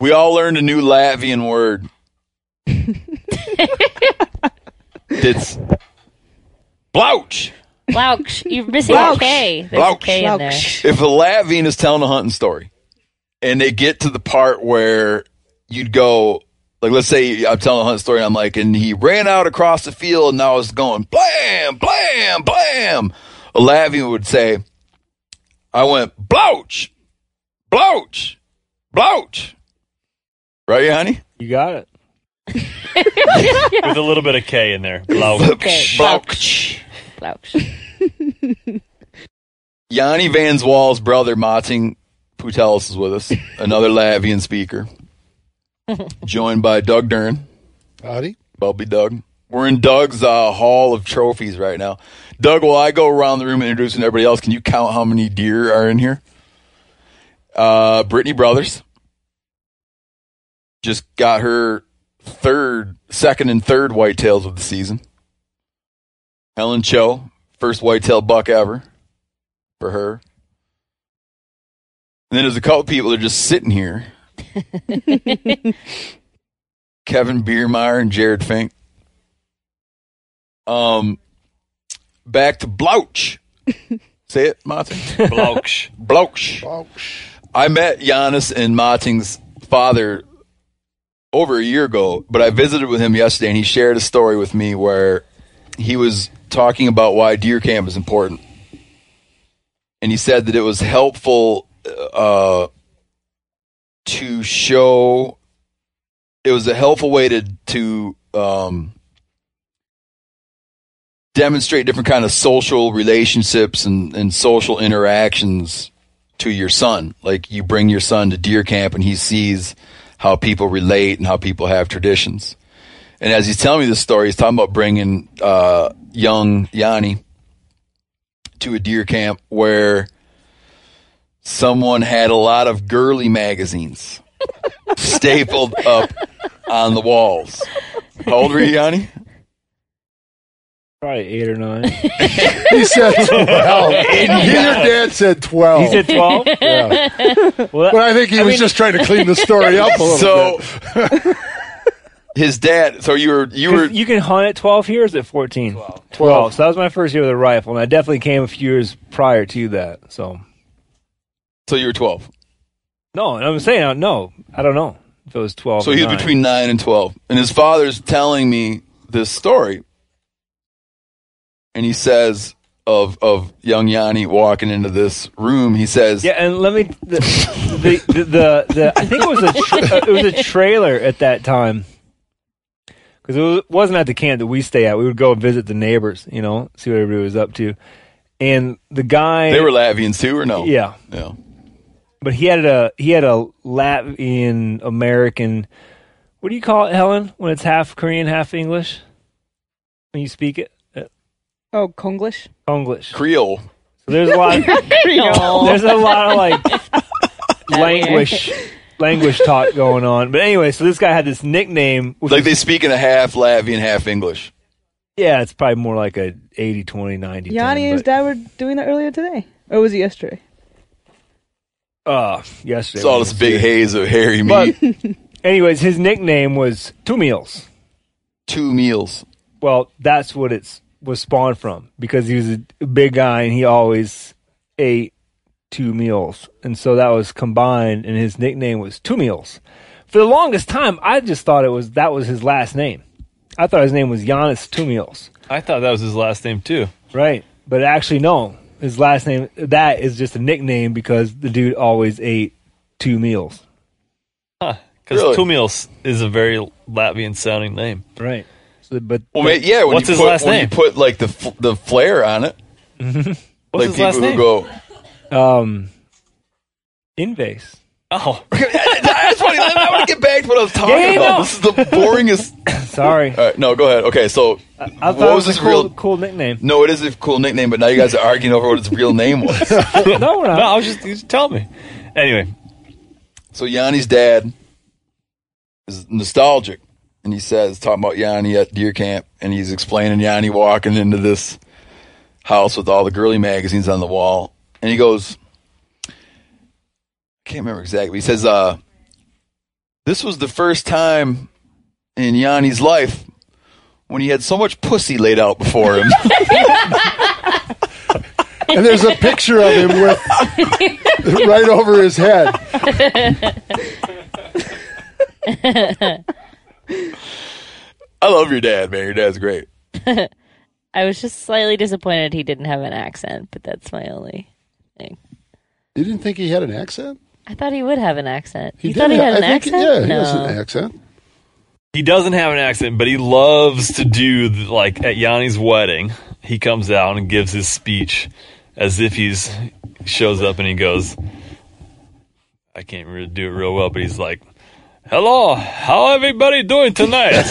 We all learned a new Latvian word. It's blouch. Blouch. You're missing a K. There's a K in there. If a Latvian is telling a hunting story and they get to the part where you'd go, like, let's say I'm telling a hunting story, I'm like, and he ran out across the field and I was going, blam, blam, blam. A Latvian would say, I went, blouch, blouch, blouch. Right, Yanni? You got it. With a little bit of K in there. Blouch. Blouch. Blouch. Yanni Van Zwal's brother, Mating Putelis, is with us. Another Latvian speaker. Joined by Doug Dern. Howdy. Bubbly Doug. We're in Doug's hall of trophies right now. Doug, while I go around the room introducing everybody else, can you count how many deer are in here? Brittany Brothers just got her second and third whitetails of the season. Helen Cho, first whitetail buck ever for her. And then there's a couple people that are just sitting here. Kevin Biermeyer and Jared Fink. Back to Blouch. Say it, Martin. Blouch. Blouch. I met Giannis and Martin's father over a year ago, but I visited with him yesterday, and he shared a story with me where he was talking about why deer camp is important. And he said that it was helpful to show, it was a helpful way to demonstrate different kind of social relationships and social interactions to your son. Like, you bring your son to deer camp and he sees how people relate and how people have traditions. And as he's telling me this story, he's talking about bringing young Yanni to a deer camp where someone had a lot of girly magazines stapled up on the walls. How old were you, Yanni? Probably 8 or 9. He said 12. Your dad said 12. He said 12? Yeah. Well, But I think he was just trying to clean the story up a little bit. His dad, so you were you can hunt at 12 here, or is it 14? 12. So that was my first year with a rifle, and I definitely came a few years prior to that. So you were 12. No, I'm saying, no, I don't know if it was 12 So or he was 9. between 9 and 12. And his father's telling me this story. And he says of young Yanni walking into this room, he says, Yeah, and let me the I think it was a trailer at that time, because it wasn't at the camp that we stay at. We would go and visit the neighbors, see what everybody was up to. And the guy, they were Latvians too, or no? Yeah, but he had a Latvian American. What do you call it, Helen? When it's half Korean, half English, when you speak it. Oh, Konglish? Konglish. Creole. So there's a lot of, there's a lot of language talk going on. But anyway, so this guy had this nickname. Like they speak in a half Latvian, half English. Yeah, it's probably more like a 80, 20, 90. Yanni and his dad were doing that earlier today. Or was it yesterday? Yesterday. It's all this big haze of hairy meat. But anyways, his nickname was Two Meals. 2 meals. Well, that's what was spawned from, because he was a big guy and he always ate 2 meals, and so that was combined, and his nickname was Two Meals. For the longest time, I just thought that was his last name. I thought his name was Giannis Two Meals. I thought that was his last name too. Right, but actually no, his last name, that is just a nickname because the dude always ate 2 meals. Huh? Because Really? Two Meals is a very Latvian sounding name. Right. So, but When What's his last when name? you put like the flair on it, What's like his people last name? who go, Invase. Oh, that's funny. I want to get back to what I was talking Yeah, about. no. This is the boringest. Sorry. All right, no, go ahead. Okay, so I thought what it was was his a cool nickname. No, it is a cool nickname, but now you guys are arguing over what his real name was. No, we're not. no, I was just tell me. Anyway, So Yanni's dad is nostalgic, and he says, talking about Yanni at deer camp, and he's explaining Yanni walking into this house with all the girly magazines on the wall, and he goes, I can't remember exactly. He says, This was the first time in Yanni's life when he had so much pussy laid out before him. And there's a picture of him with right over his head. I love your dad, man. Your dad's great. I was just slightly disappointed he didn't have an accent, but that's my only thing. You didn't think he had an accent? I thought he would have an accent. You did thought he had an I think, accent? Yeah, he No. has an accent. He doesn't have an accent, but he loves to do, like, at Yanni's wedding, he comes out and gives his speech as if shows up and he goes, I can't really do it real well, but he's like, hello, how everybody doing tonight?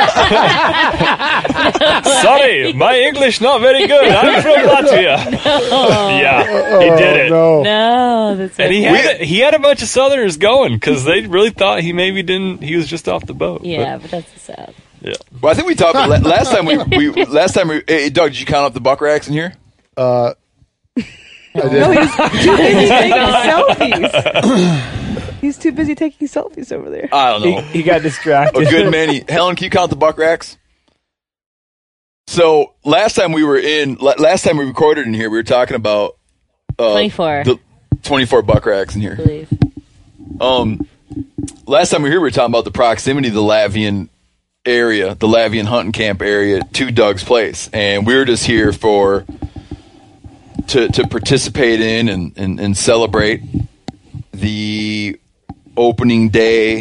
Sorry, my English not very good. I'm from Latvia. Yeah, he did it. No, that's And he had a bunch of Southerners going because they really thought he was just off the boat. Yeah, but that's the South. Yeah. Well, I think we talked about last time. Hey, Doug, did you count up the buck racks in here? I did. No, he's too busy taking selfies. He's too busy taking selfies over there. I don't know. He got distracted. A good many. Helen, can you count the buck racks? So last time we recorded in here, we were talking about 24. The 24 buck racks in here. I believe. Last time we were here, we were talking about the proximity of the Latvian area, the Latvian hunting camp area to Doug's place, and we were just here to participate in and celebrate the opening day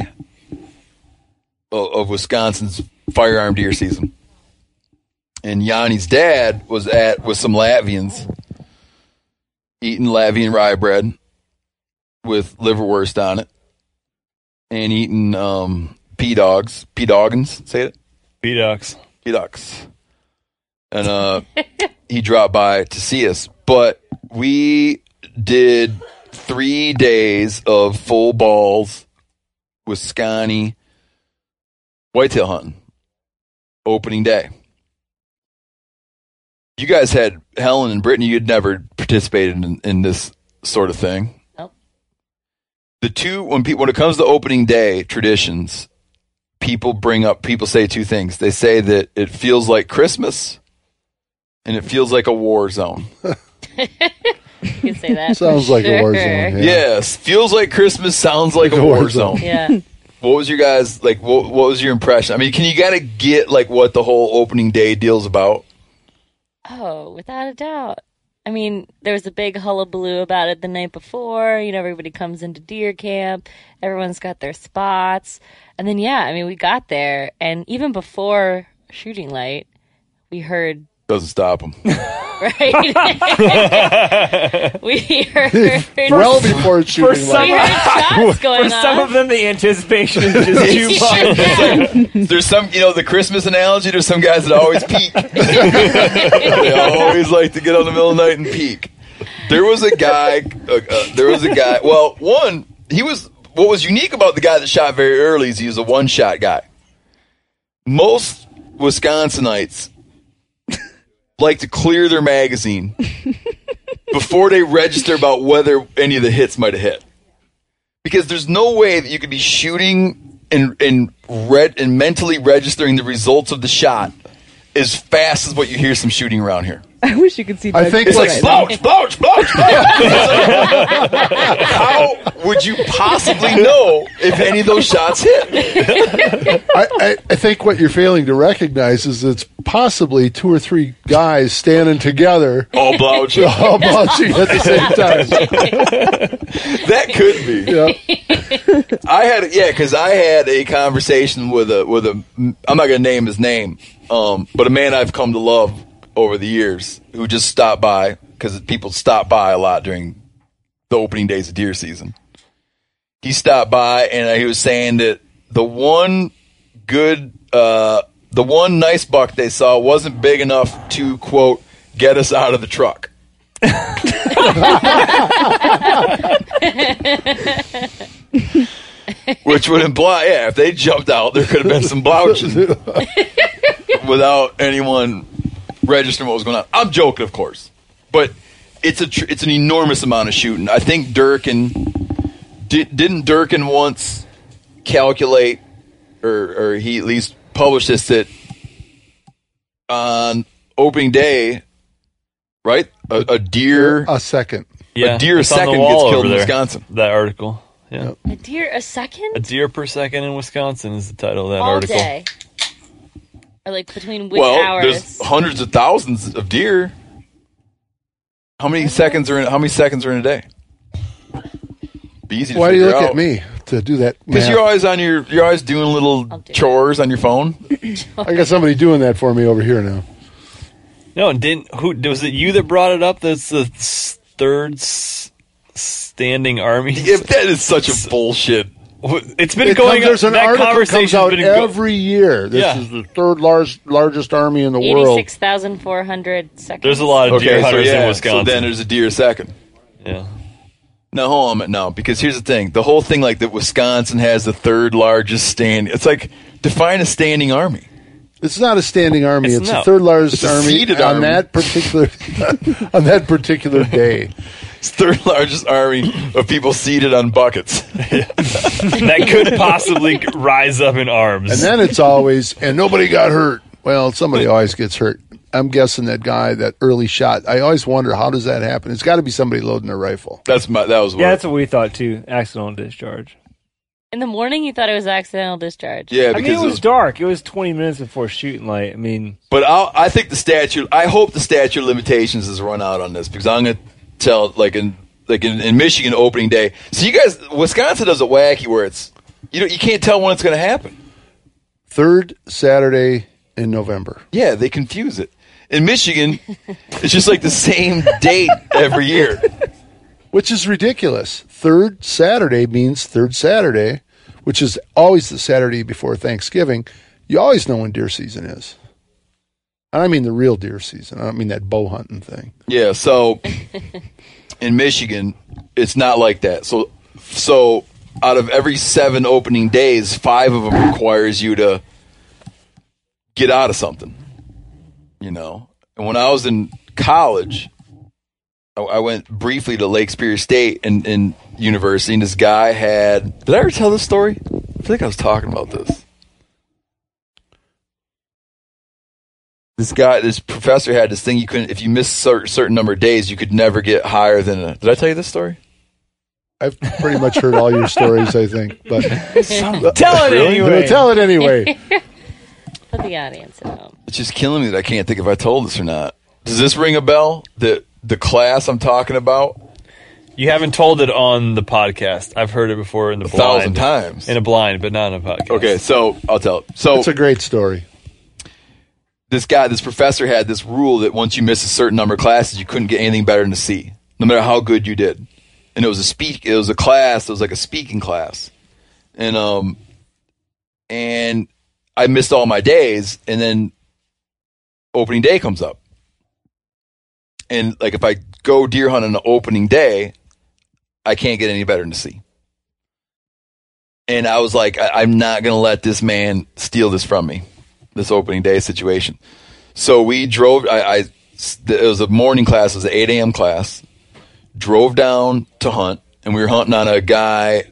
of Wisconsin's firearm deer season. And Yanni's dad was with some Latvians eating Latvian rye bread with liverwurst on it and eating P-Doggins, say it? P-Ducks. P-Ducks. And he dropped by to see us. But we did 3 days of full balls Wisconsin whitetail hunting. Opening day. You guys had, Helen and Brittany, you'd never participated in this sort of thing. Nope. When it comes to opening day traditions, people say two things. They say that it feels like Christmas and it feels like a war zone. You can say that. Sounds like a war zone. Yeah. Yes, feels like Christmas, sounds like a war zone. Yeah. What was your guys like? What was your impression? I mean, can you kind of get like what the whole opening day deal's about? Oh, without a doubt. I mean, there was a big hullabaloo about it the night before. You know, everybody comes into deer camp. Everyone's got their spots. And then, we got there. And even before shooting light, we heard... Doesn't stop them. Right? We heard... Well before shooting light. We heard shots going For on. some of them, the anticipation is just too much. There's some, the Christmas analogy. There's some guys that always peek. They always like to get on the middle of the night and peek. There was a guy. Well, what was unique about the guy that shot very early is he was a one-shot guy. Most Wisconsinites like to clear their magazine before they register about whether any of the hits might have hit. Because there's no way that you could be shooting and mentally registering the results of the shot as fast as what you hear some shooting around here. I wish you could see. I think It's like right slouch. How would you possibly know if any of those shots hit? I think what you're failing to recognize is it's possibly 2 or 3 guys standing together, All blouching. all bouncing at the same time. That could be. Yeah. Because I had a conversation with a. I'm not going to name his name, but a man I've come to love over the years who just stopped by because people stop by a lot during the opening days of deer season. He stopped by and he was saying that the one nice buck they saw wasn't big enough to, quote, get us out of the truck. Which would imply, if they jumped out, there could have been some blouching without anyone registering what was going on. I'm joking, of course, but it's an enormous amount of shooting. I think Durkin didn't Durkin once calculate, or he at least published this, that on opening day, right? A deer, A second. Yeah, a deer a it's on the second wall gets killed over in there, Wisconsin. That article. Yeah. A deer a second? A deer per second in Wisconsin is the title of that All article. day. Or like between which Well, hours? there's hundreds of thousands of deer. How many seconds are in a day? Be easy to Why do you figure look out. at me to do that? Because math? you're always doing little I'll do it. chores on your phone. I got somebody doing that for me over here now. No, and was it you that brought it up? That's the third standing army. If that is such a bullshit. It's been going on. There's an That article comes conversation's out been every year. This Yeah. is the third largest army in the world. 86,400 seconds. There's a lot of deer Okay, so hunters in yeah, Wisconsin. so then there's a deer second. Yeah. No, hold on a minute. No, because here's the thing. The whole thing, like, that Wisconsin has the third largest stand. It's like, define a standing army. It's not a standing army. It's It's the not. third largest It's a army seated on army. that particular on that particular day. It's the third largest army of people seated on buckets. That could possibly rise up in arms. And then it's always, and nobody got hurt. Well, somebody always gets hurt. I'm guessing that guy, that early shot. I always wonder, how does that happen? It's got to be somebody loading a rifle. That was what. Yeah, that's what we thought too. Accidental discharge. In the morning, you thought it was accidental discharge. Yeah, I because mean, it was dark. It was 20 minutes before shooting light. I mean, But I think I hope the statute of limitations is run out on this, because I'm going to tell, like in Michigan opening day. So you guys, Wisconsin does a wacky where it's, you can't tell when it's going to happen. Third Saturday in November. Yeah, they confuse it. In Michigan, it's just like the same date every year. Which is ridiculous. Third Saturday means third Saturday, which is always the Saturday before Thanksgiving. You always know when deer season is. And I mean the real deer season. I don't mean that bow hunting thing. Yeah, so in Michigan, it's not like that. So out of every 7 opening days, 5 of them requires you to get out of something. And when I was in college, I went briefly to Lake Superior State and University, and this guy had... Did I ever tell this story? I think I was talking about this. This professor had this thing you couldn't... If you missed a certain number of days, you could never get higher than a... Did I tell you this story? I've pretty much heard all your stories, I think. But tell it anyway. Tell it anyway. For the audience at home. It's just killing me that I can't think if I told this or not. Does this ring a bell? The class I'm talking about? You haven't told it on the podcast. I've heard it before in the blind. 1,000 times. In a blind, but not in a podcast. Okay, so I'll tell it. So It's a great story. this professor had this rule that once you miss a certain number of classes, you couldn't get anything better than a C, no matter how good you did. And it was a class. It was like a speaking class, and I missed all my days, and then opening day comes up, and like if I go deer hunt on the opening day, I can't get any better than a C. And I was like, I'm not going to let this man steal this from me, this opening day situation. So we drove. It was a morning class. It was an 8 a.m. class. Drove down to hunt, and we were hunting on a guy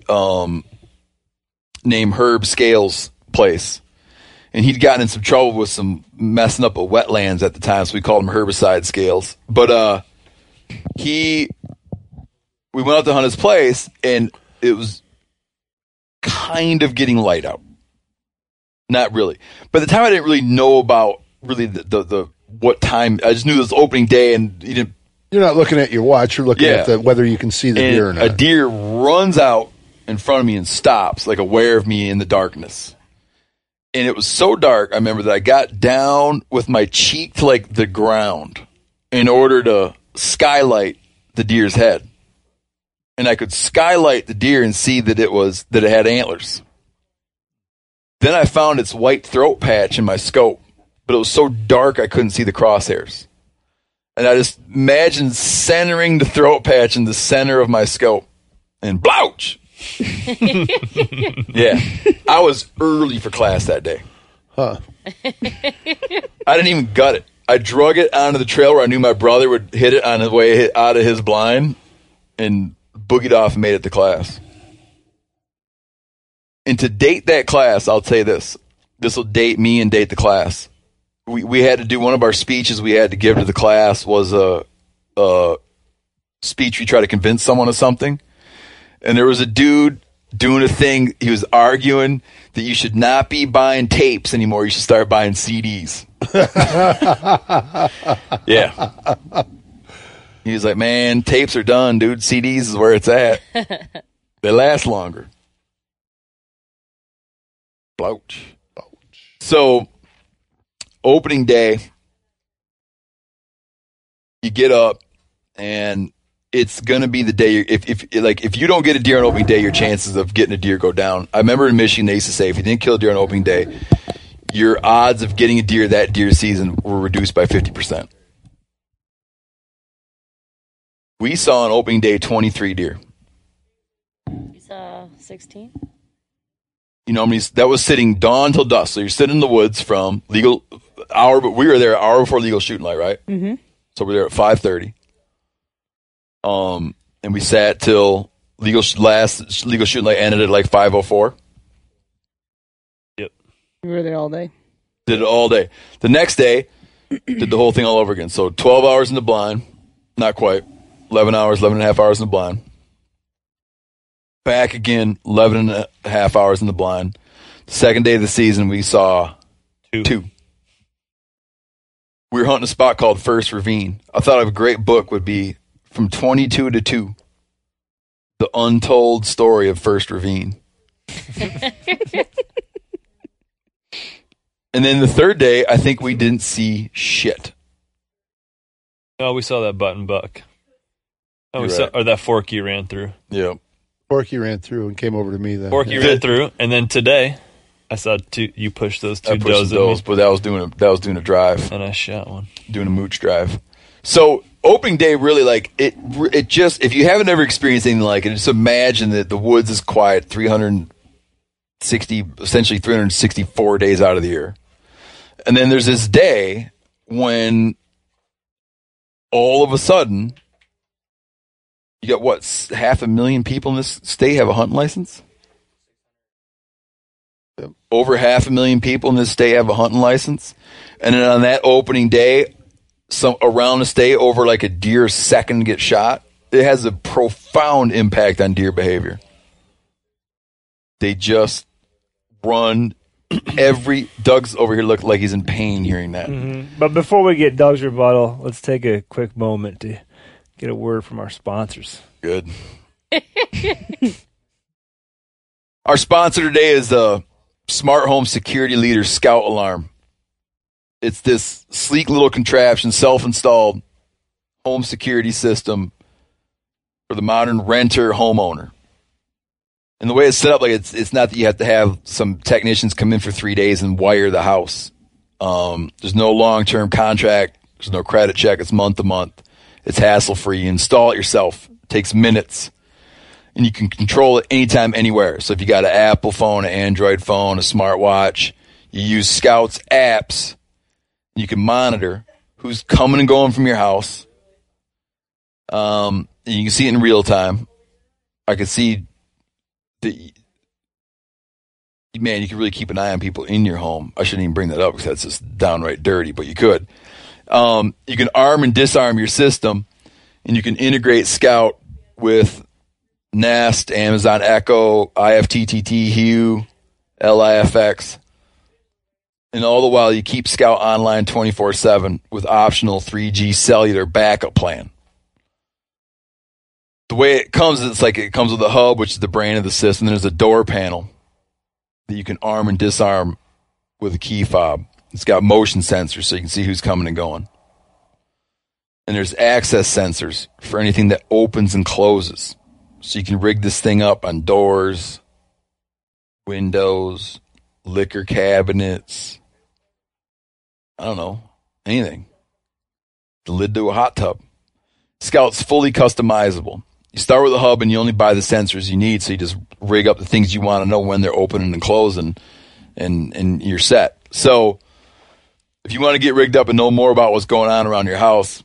named Herb Scales' place. And he'd gotten in some trouble with some messing up of wetlands at the time, so we called him Herbicide Scales. But we went out to hunt his place, and it was kind of getting light out. Not really. By the time I didn't really know about really the what time. I just knew it was opening day, and he didn't. You're not looking at your watch. You're looking at whether you can see the deer or And not. a deer runs out in front of me and stops, like aware of me in the darkness. And it was so dark, I remember that I got down with my cheek to like the ground in order to skylight the deer's head. And I could skylight the deer and see that it had antlers. Then I found its white throat patch in my scope, but it was so dark I couldn't see the crosshairs. And I just imagined centering the throat patch in the center of my scope. And blouch! Yeah. I was early for class that day. Huh. I didn't even gut it. I drug it onto the trail where I knew my brother would hit it on his way out of his blind and boogied off and made it to class. And to date that class, I'll tell you this. This will date me and date the class. We had to do one of our speeches we had to give to the class was a speech we try to convince someone of something. And there was a dude doing a thing. He was arguing that you should not be buying tapes anymore. You should start buying CDs. Yeah. He was like, man, tapes are done, dude. CDs is where it's at. They last longer. Blouch. So, opening day, you get up, and it's gonna be the day. If you don't get a deer on opening day, your chances of getting a deer go down. I remember in Michigan they used to say if you didn't kill a deer on opening day, your odds of getting a deer that deer season were reduced by 50%. We saw on opening day 23 deer. You saw 16? You know, that was sitting dawn till dusk. So you're sitting in the woods from legal hour, but we were there an hour before legal shooting light, right? Mm-hmm. So we're there at 5:30. And we sat till last legal shooting light ended at like 5:04. Yep. You were there all day. Did it all day. The next day, did the whole thing all over again. So 12 hours in the blind, not quite. 11 and a half hours in the blind. Back again, 11 and a half hours in the blind. The second day of the season, we saw two. We were hunting a spot called First Ravine. I thought a great book would be From 22 to 2, The Untold Story of First Ravine. And then the third day, I think we didn't see shit. Oh, we saw that button buck. Oh, You're we saw, right. or that Forky ran through. Yeah. Forky ran through and came over to me then. Forky ran through, and then today, I saw two. You pushed those two I pushed does at me, those, but that was doing a drive, and I shot one. doing a mooch drive. So opening day really like it just, if you haven't ever experienced anything like it, just imagine that the woods is quiet 364 days out of the year. And then there's this day when all of a sudden you got what, 500,000 people in this state have a hunting license? Yep. Over 500,000 people in this state have a hunting license. And then on that opening day, some around the state, over like a deer second get shot. It has a profound impact on deer behavior. They just run. Doug's over here look like he's in pain hearing that. Mm-hmm. But before we get Doug's rebuttal, let's take a quick moment to get a word from our sponsors. Good. Our sponsor today is the Smart Home Security Leader Scout Alarm. It's this sleek little contraption, self-installed home security system for the modern renter homeowner. And the way it's set up, like it's not that you have to have some technicians come in for 3 days and wire the house. There's no long-term contract. There's no credit check. It's month to month. It's hassle-free. You install it yourself. It takes minutes. And you can control it anytime, anywhere. So if you got an Apple phone, an Android phone, a smartwatch, you use Scout's apps, you can monitor who's coming and going from your house. And you can see it in real time. I can see man, you can really keep an eye on people in your home. I shouldn't even bring that up because that's just downright dirty, but you could. You can arm and disarm your system, and you can integrate Scout with Nest, Amazon Echo, IFTTT, Hue, LIFX. And all the while, you keep Scout online 24/7 with optional 3G cellular backup plan. The way it comes, it's like it comes with a hub, which is the brain of the system. There's a door panel that you can arm and disarm with a key fob. It's got motion sensors so you can see who's coming and going. And there's access sensors for anything that opens and closes. So you can rig this thing up on doors, windows, liquor cabinets, I don't know, anything. The lid to a hot tub. Scout's fully customizable. You start with a hub and you only buy the sensors you need, so you just rig up the things you want to know when they're opening and closing, and you're set. So if you want to get rigged up and know more about what's going on around your house,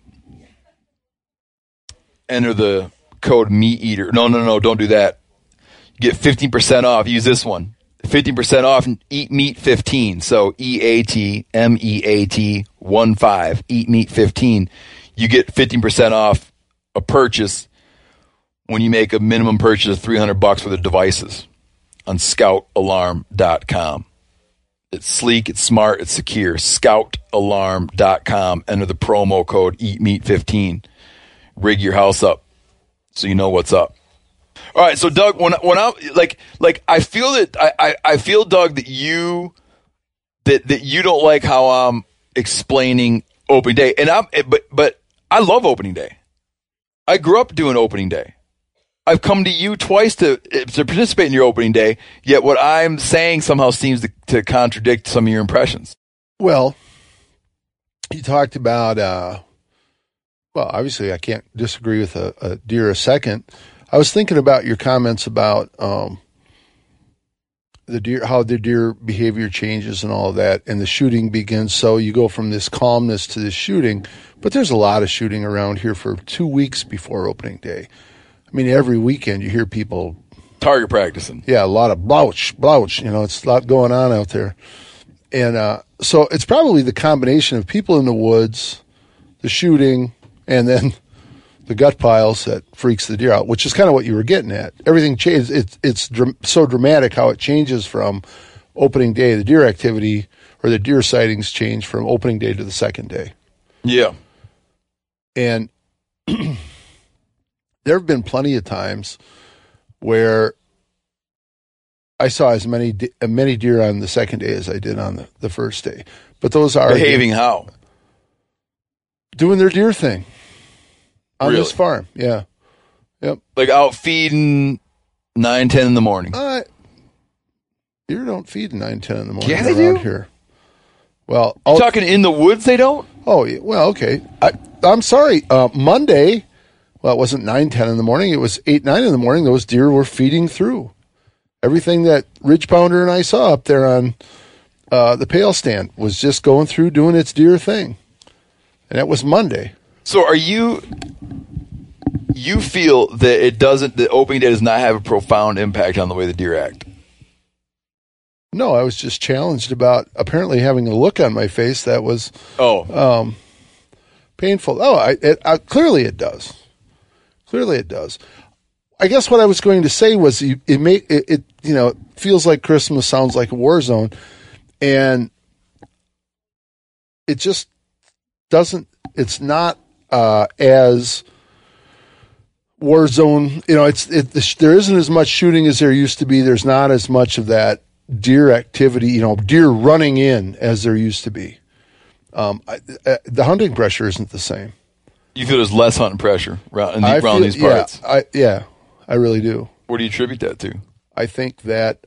enter the code MeatEater. No, don't do that. Get 15% off. Use this one. 15% off Eat Meat 15. So EATMEAT 15. Eat Meat 15. You get 15% off a purchase when you make a minimum purchase of $300 worth of devices on ScoutAlarm.com. It's sleek, it's smart, it's secure. ScoutAlarm.com. Enter the promo code EatMeat15. Rig your house up so you know what's up. All right, so Doug, when I I feel that I feel, Doug, that you don't like how I'm explaining opening day, and but I love opening day. I grew up doing opening day. I've come to you twice to participate in your opening day, yet what I'm saying somehow seems to contradict some of your impressions. Well, you talked about, well, obviously I can't disagree with a deer a second. I was thinking about your comments about the deer, how the deer behavior changes and all of that, and the shooting begins. So you go from this calmness to this shooting, but there's a lot of shooting around here for 2 weeks before opening day. I mean, every weekend you hear people target practicing. Yeah, a lot of blouch. It's a lot going on out there. And so it's probably the combination of people in the woods, the shooting, and then the gut piles that freaks the deer out, which is kind of what you were getting at. Everything changes. It's so dramatic how it changes from opening day. The deer activity or the deer sightings change from opening day to the second day. Yeah. And there have been plenty of times where I saw as many deer on the second day as I did on the first day. But those are behaving how? Doing their deer thing on Really? this farm. Yeah. Yep. Like out feeding 9, 10 in the morning. Deer don't feed 9, 10 in the morning Yeah, they around do. here. Well, You're talking in the woods, they don't? Oh, yeah, well, okay. I'm sorry. Monday, well, it wasn't 9, 10 in the morning. It was 8, 9 in the morning. Those deer were feeding through. Everything that Ridge Pounder and I saw up there on the pail stand was just going through doing its deer thing. And that was Monday. So are you feel that the opening day does not have a profound impact on the way the deer act? No, I was just challenged about apparently having a look on my face that was painful. Oh, clearly it does. Clearly it does. I guess what I was going to say was it feels like Christmas, sounds like a war zone, and it just doesn't. It's not as war zone. There isn't as much shooting as there used to be. There's not as much of that deer activity, deer running in as there used to be. The hunting pressure isn't the same. You feel there's less hunting pressure around these parts? Yeah, I really do. What do you attribute that to? I think that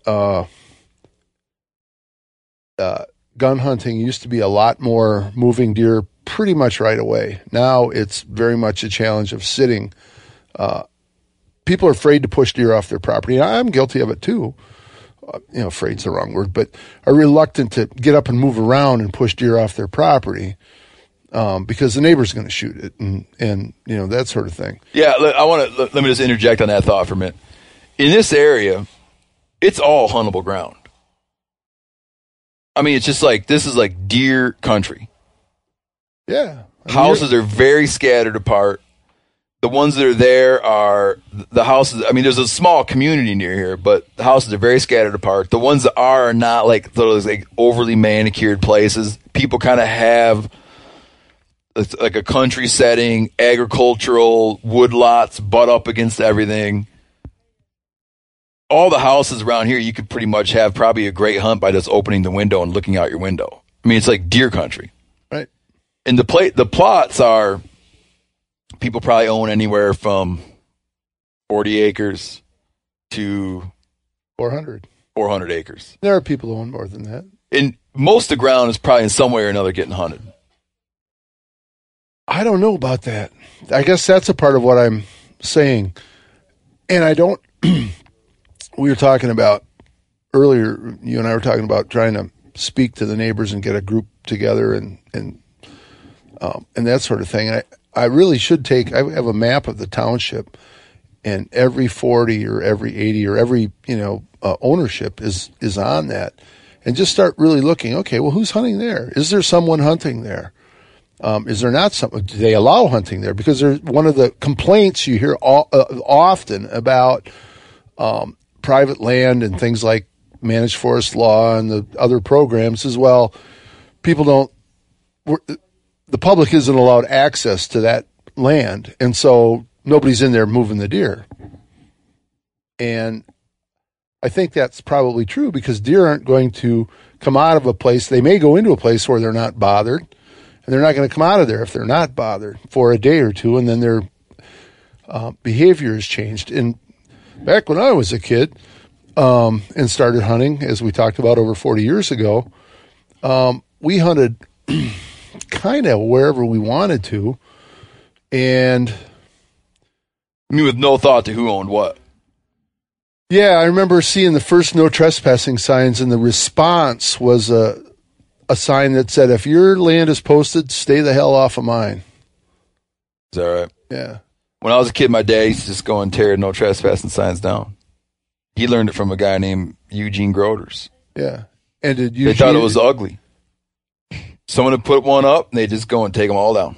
gun hunting used to be a lot more moving deer pretty much right away. Now it's very much a challenge of sitting. People are afraid to push deer off their property. And I'm guilty of it too. Afraid's the wrong word, but are reluctant to get up and move around and push deer off their property because the neighbor's going to shoot it and that sort of thing. Yeah, let me just interject on that thought for a minute. In this area, it's all huntable ground. I mean, it's just like this is like deer country. Yeah, houses are very scattered apart. The ones that are there are the houses. I mean, there's a small community near here, but the houses are very scattered apart. The ones that are not like those like overly manicured places. People kind of have like a country setting, agricultural wood lots butt up against everything. All the houses around here, you could pretty much have probably a great hunt by just opening the window and looking out your window. I mean, it's like deer country, right? And the plots are. People probably own anywhere from 40 acres to 400 acres. There are people who own more than that. And most of the ground is probably in some way or another getting hunted. I don't know about that. I guess that's a part of what I'm saying. And I don't, we were talking about earlier, you and I were talking about trying to speak to the neighbors and get a group together and that sort of thing. I really should I have a map of the township, and every 40 or every 80 or every, ownership is on that. And just start really looking, okay, well, who's hunting there? Is there someone hunting there? Is there not some? Do they allow hunting there? Because there's one of the complaints you hear often about private land and things like managed forest law and the other programs as well. The public isn't allowed access to that land, and so nobody's in there moving the deer. And I think that's probably true because deer aren't going to come out of a place. They may go into a place where they're not bothered, and they're not going to come out of there if they're not bothered for a day or two, and then their behavior has changed. And back when I was a kid and started hunting, as we talked about over 40 years ago, we hunted kind of wherever we wanted to, and I mean, with no thought to who owned what. Yeah, I remember seeing the first no trespassing signs, and the response was a sign that said, if your land is posted, stay the hell off of mine. Is that right? Yeah. When I was a kid, my dad used to just go and tear no trespassing signs down. He learned it from a guy named Eugene Groders. Yeah. And did They thought it was ugly. Someone would put one up, and they'd just go and take them all down.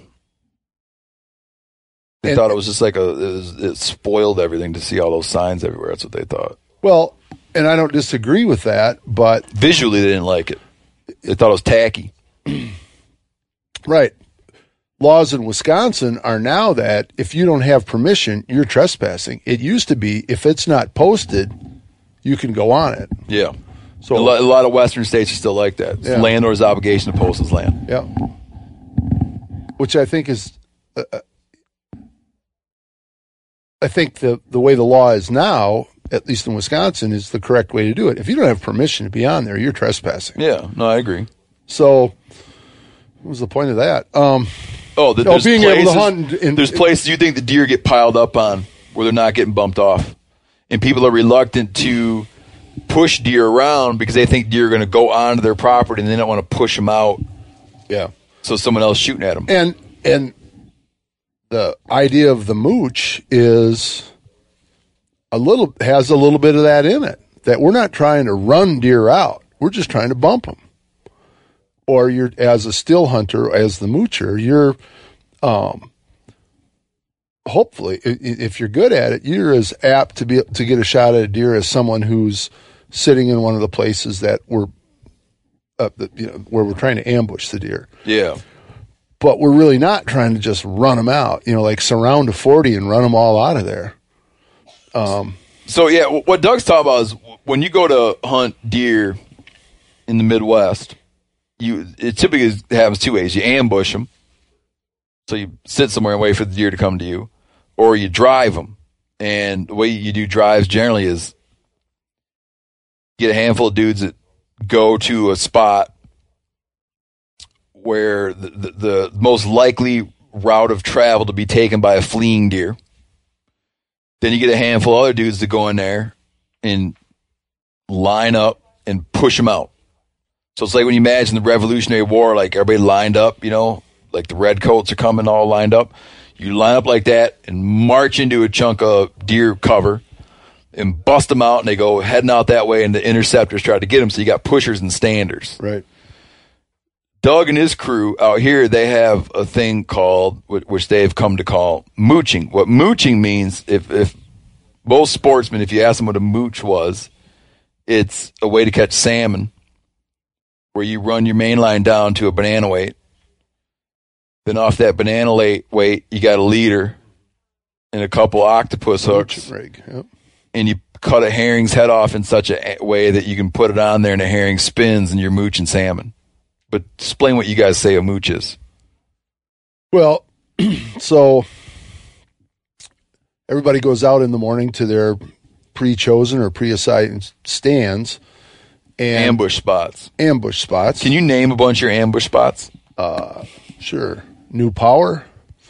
They thought it was just like it spoiled everything to see all those signs everywhere. That's what they thought. Well, and I don't disagree with that, but Visually, they didn't like it. They thought it was tacky. right. Laws in Wisconsin are now that if you don't have permission, you're trespassing. It used to be if it's not posted, you can go on it. Yeah. So a lot of Western states are still like that. It's the landlord's obligation to post his land. Yeah. Which I think is, I think the way the law is now, at least in Wisconsin, is the correct way to do it. If you don't have permission to be on there, you're trespassing. Yeah. No, I agree. So, what was the point of that? There's being places, able to hunt. There's places you think the deer get piled up on where they're not getting bumped off. And people are reluctant to push deer around because they think deer are going to go onto their property and they don't want to push them out. Yeah. So someone else shooting at them. And the idea of the mooch is has a little bit of that in it, that we're not trying to run deer out. We're just trying to bump them. Or you're, as a still hunter, as the moocher, you're, hopefully, if you're good at it, you're as apt to get a shot at a deer as someone who's sitting in one of the places that we're, where we're trying to ambush the deer. Yeah. But we're really not trying to just run them out, like surround a 40 and run them all out of there. So, yeah, what Doug's talking about is when you go to hunt deer in the Midwest, it typically happens two ways. You ambush them, so you sit somewhere and wait for the deer to come to you, or you drive them. And the way you do drives generally is get a handful of dudes that go to a spot where the most likely route of travel to be taken by a fleeing deer. Then you get a handful of other dudes to go in there and line up and push them out. So it's like when you imagine the Revolutionary War, like everybody lined up, like the redcoats are coming all lined up. You line up like that and march into a chunk of deer cover and bust them out, and they go heading out that way, and the interceptors try to get them. So you got pushers and standers. Right. Doug and his crew out here, they have a thing called, which they've come to call mooching. What mooching means, if most sportsmen, if you ask them what a mooch was, it's a way to catch salmon, where you run your main line down to a banana weight. Then off that banana weight, you got a leader and a couple octopus hooks. Rig. Yep. And you cut a herring's head off in such a way that you can put it on there and the herring spins and you're mooching salmon. But explain what you guys say a mooch is. Well, so everybody goes out in the morning to their pre-chosen or pre-assigned stands. And ambush spots. Ambush spots. Can you name a bunch of your ambush spots? Sure. New Power.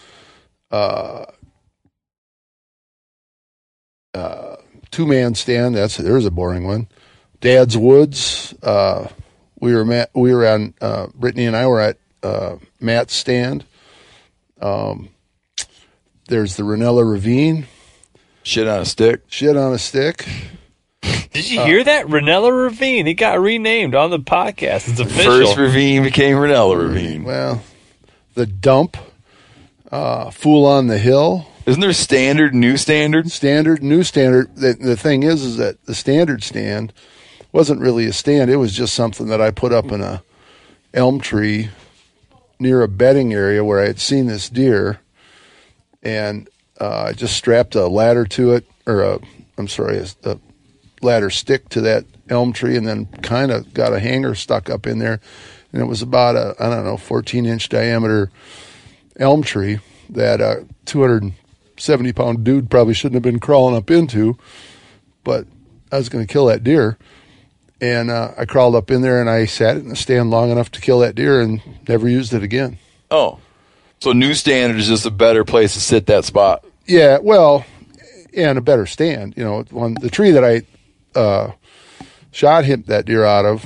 Two-man stand. There's a boring one. Dad's Woods. We were on. Brittany and I were at Matt's stand. There's the Ranella Ravine. Shit on a stick. Shit on a stick. Did you hear that? Ranella Ravine. He got renamed on the podcast. It's official. First ravine became Ranella Ravine. Well, the dump. Fool on the Hill. Isn't there standard, new standard? Standard, new standard. The thing is that the standard stand wasn't really a stand. It was just something that I put up in a elm tree near a bedding area where I had seen this deer, and I just strapped a ladder to it, or a ladder stick to that elm tree, and then kind of got a hanger stuck up in there, and it was about a 14-inch diameter elm tree that a 270-pound dude probably shouldn't have been crawling up into, but I was going to kill that deer. And I crawled up in there, and I sat in the stand long enough to kill that deer and never used it again. Oh. So new standard is just a better place to sit that spot. Yeah, well, and a better stand. You know, the tree that I shot that deer out of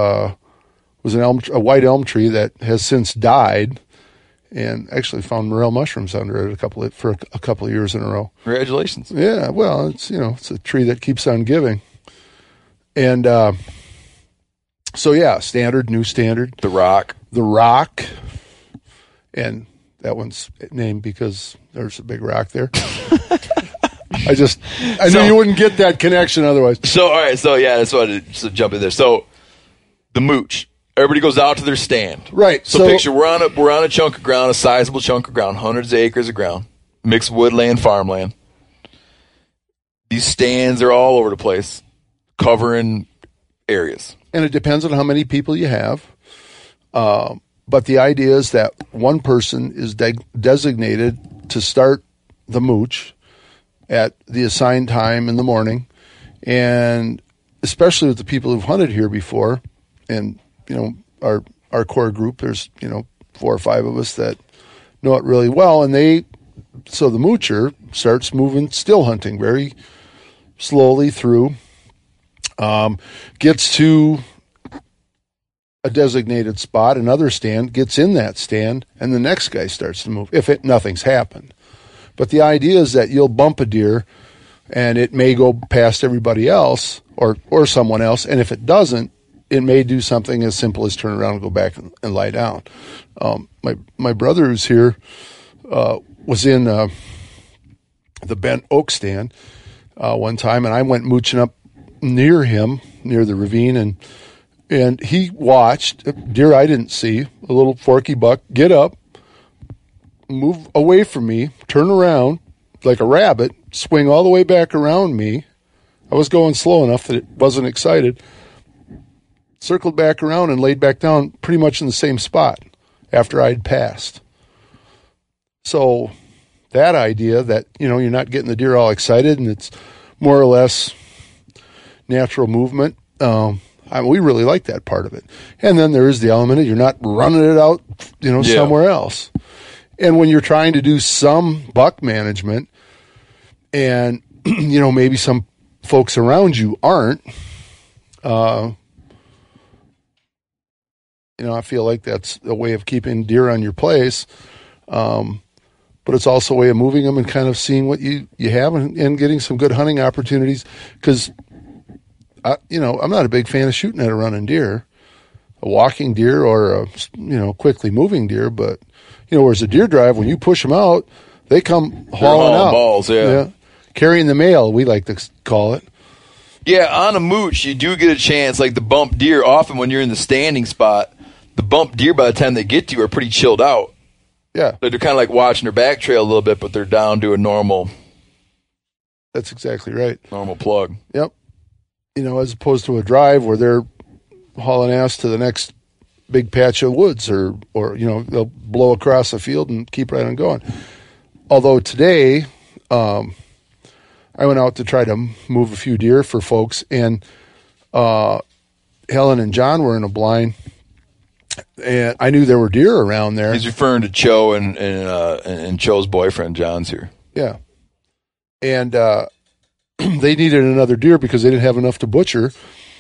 was a white elm tree that has since died, and actually found morel mushrooms under it for a couple of years in a row. Congratulations. Yeah, well, it's a tree that keeps on giving. And so, yeah, standard, new standard. The Rock. The Rock. And that one's named because there's a big rock there. I knew you wouldn't get that connection otherwise. So, all right. So, yeah, that's what I just jump in there. So, the mooch. Everybody goes out to their stand. Right. So picture we're on a chunk of ground, a sizable chunk of ground, hundreds of acres of ground, mixed woodland, farmland. These stands are all over the place, covering areas. And it depends on how many people you have. But the idea is that one person is designated to start the mooch at the assigned time in the morning. And especially with the people who've hunted here before, and our core group, there's 4 or 5 of us that know it really well, and so the moocher starts moving still hunting very slowly through, gets to a designated spot, another stand, gets in that stand, and the next guy starts to move if nothing's happened. But the idea is that you'll bump a deer and it may go past everybody else or someone else, and if it doesn't, it may do something as simple as turn around and go back and lie down. My brother who's here was in the bent oak stand one time, and I went mooching up near him, near the ravine, and he watched a deer I didn't see, a little forky buck, get up, move away from me, turn around like a rabbit, swing all the way back around me. I was going slow enough that it wasn't excited. Circled back around and laid back down pretty much in the same spot after I'd passed. So that idea that, you're not getting the deer all excited and it's more or less natural movement, we really like that part of it. And then there is the element of you're not running it out, somewhere else. And when you're trying to do some buck management and, maybe some folks around you aren't, I feel like that's a way of keeping deer on your place. But it's also a way of moving them and kind of seeing what you have and getting some good hunting opportunities. Because, I'm not a big fan of shooting at a running deer, a walking deer or a, quickly moving deer. But, whereas a deer drive, when you push them out, they come hauling out. Balls, yeah. Carrying the mail, we like to call it. Yeah, on a mooch, you do get a chance, like the bump deer, often when you're in the standing spot, the bump deer, by the time they get to you, are pretty chilled out. Yeah. They're kind of like watching their back trail a little bit, but they're down to a normal. That's exactly right. Normal plug. Yep. As opposed to a drive where they're hauling ass to the next big patch of woods or they'll blow across the field and keep right on going. Although today, I went out to try to move a few deer for folks, and Helen and John were in a blind, and I knew there were deer around there. He's referring to Cho and Cho's boyfriend, John's here. Yeah. And they needed another deer because they didn't have enough to butcher.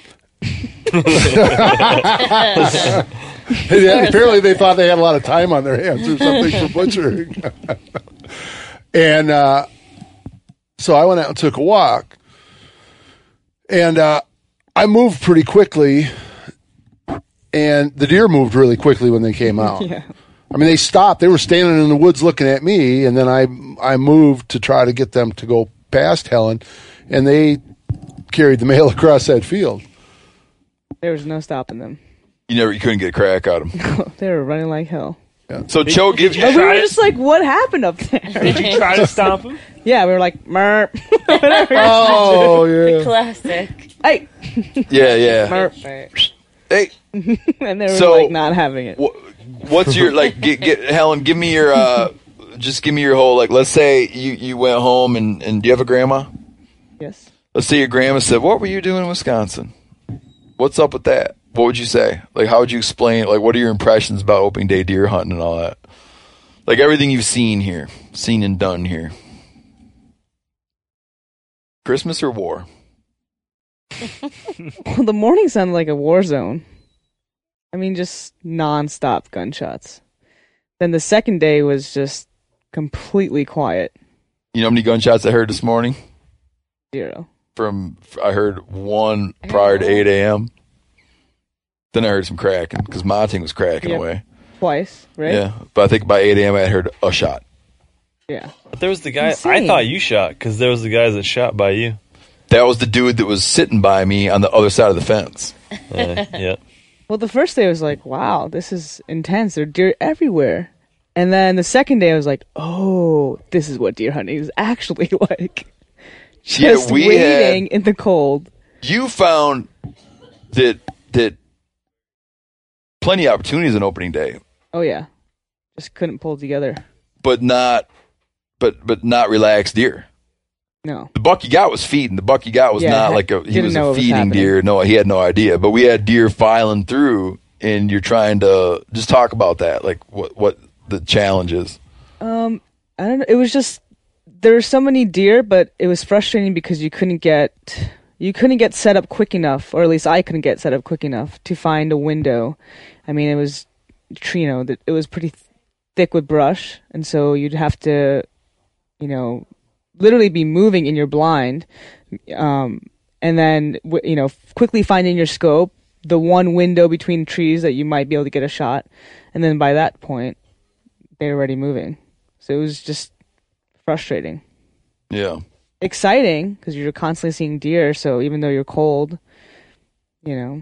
Apparently they thought they had a lot of time on their hands or something for butchering. And So I went out and took a walk. And I moved pretty quickly. And the deer moved really quickly when they came out. Yeah. I mean, they stopped. They were standing in the woods looking at me. And then I moved to try to get them to go past Helen. And they carried the male across that field. There was no stopping them. You couldn't get a crack out of them. They were running like hell. So Cho gives you. But we were just like, what happened up there? Did you try to stomp him? Yeah, we were like, merp. Oh, yeah. Classic. Hey. Yeah. Merp. Hey, And they were So- like not having it. what's your get Helen? Give me your just give me your whole let's say you went home and do you have a grandma? Yes. Let's say your grandma said, "What were you doing in Wisconsin? What's up with that?" What would you say? How would you explain? What are your impressions about opening day deer hunting and all that? Everything you've seen and done here. Christmas or war? Well, the morning sounded like a war zone. I mean, just nonstop gunshots. Then the second day was just completely quiet. You know how many gunshots I heard this morning? 0. I heard one prior to 8 a.m. Then I heard some cracking because my thing was cracking Yep. away. Twice, right? Yeah, but I think by 8 a.m. I had heard a shot. Yeah. But there was the guy. Insane. I thought you shot because there was the guys that shot by you. That was the dude that was sitting by me on the other side of the fence. Yeah. Well, the first day I was like, wow, this is intense. There are deer everywhere. And then the second day I was like, oh, this is what deer hunting is actually like. Just we waiting in the cold. You found that plenty of opportunities on opening day, Oh, yeah. Just couldn't pull it together. but not relaxed deer. No. The buck you got was feeding. The buck you got was Yeah, not he he didn't was know a what was feeding happening. deer. No, he had no idea. But we had deer filing through, and you're trying to just talk about that, what the challenge is. I don't know. It was just there were so many deer, but it was frustrating because you couldn't get set up quick enough, or at least I couldn't get set up quick enough to find a window. I mean, it was it was pretty thick with brush, and so you'd have to, literally be moving in your blind, and then quickly finding your scope, the one window between trees that you might be able to get a shot, and then by that point, they're already moving. So it was just frustrating. Yeah. Exciting because you're constantly seeing deer. So even though you're cold, but it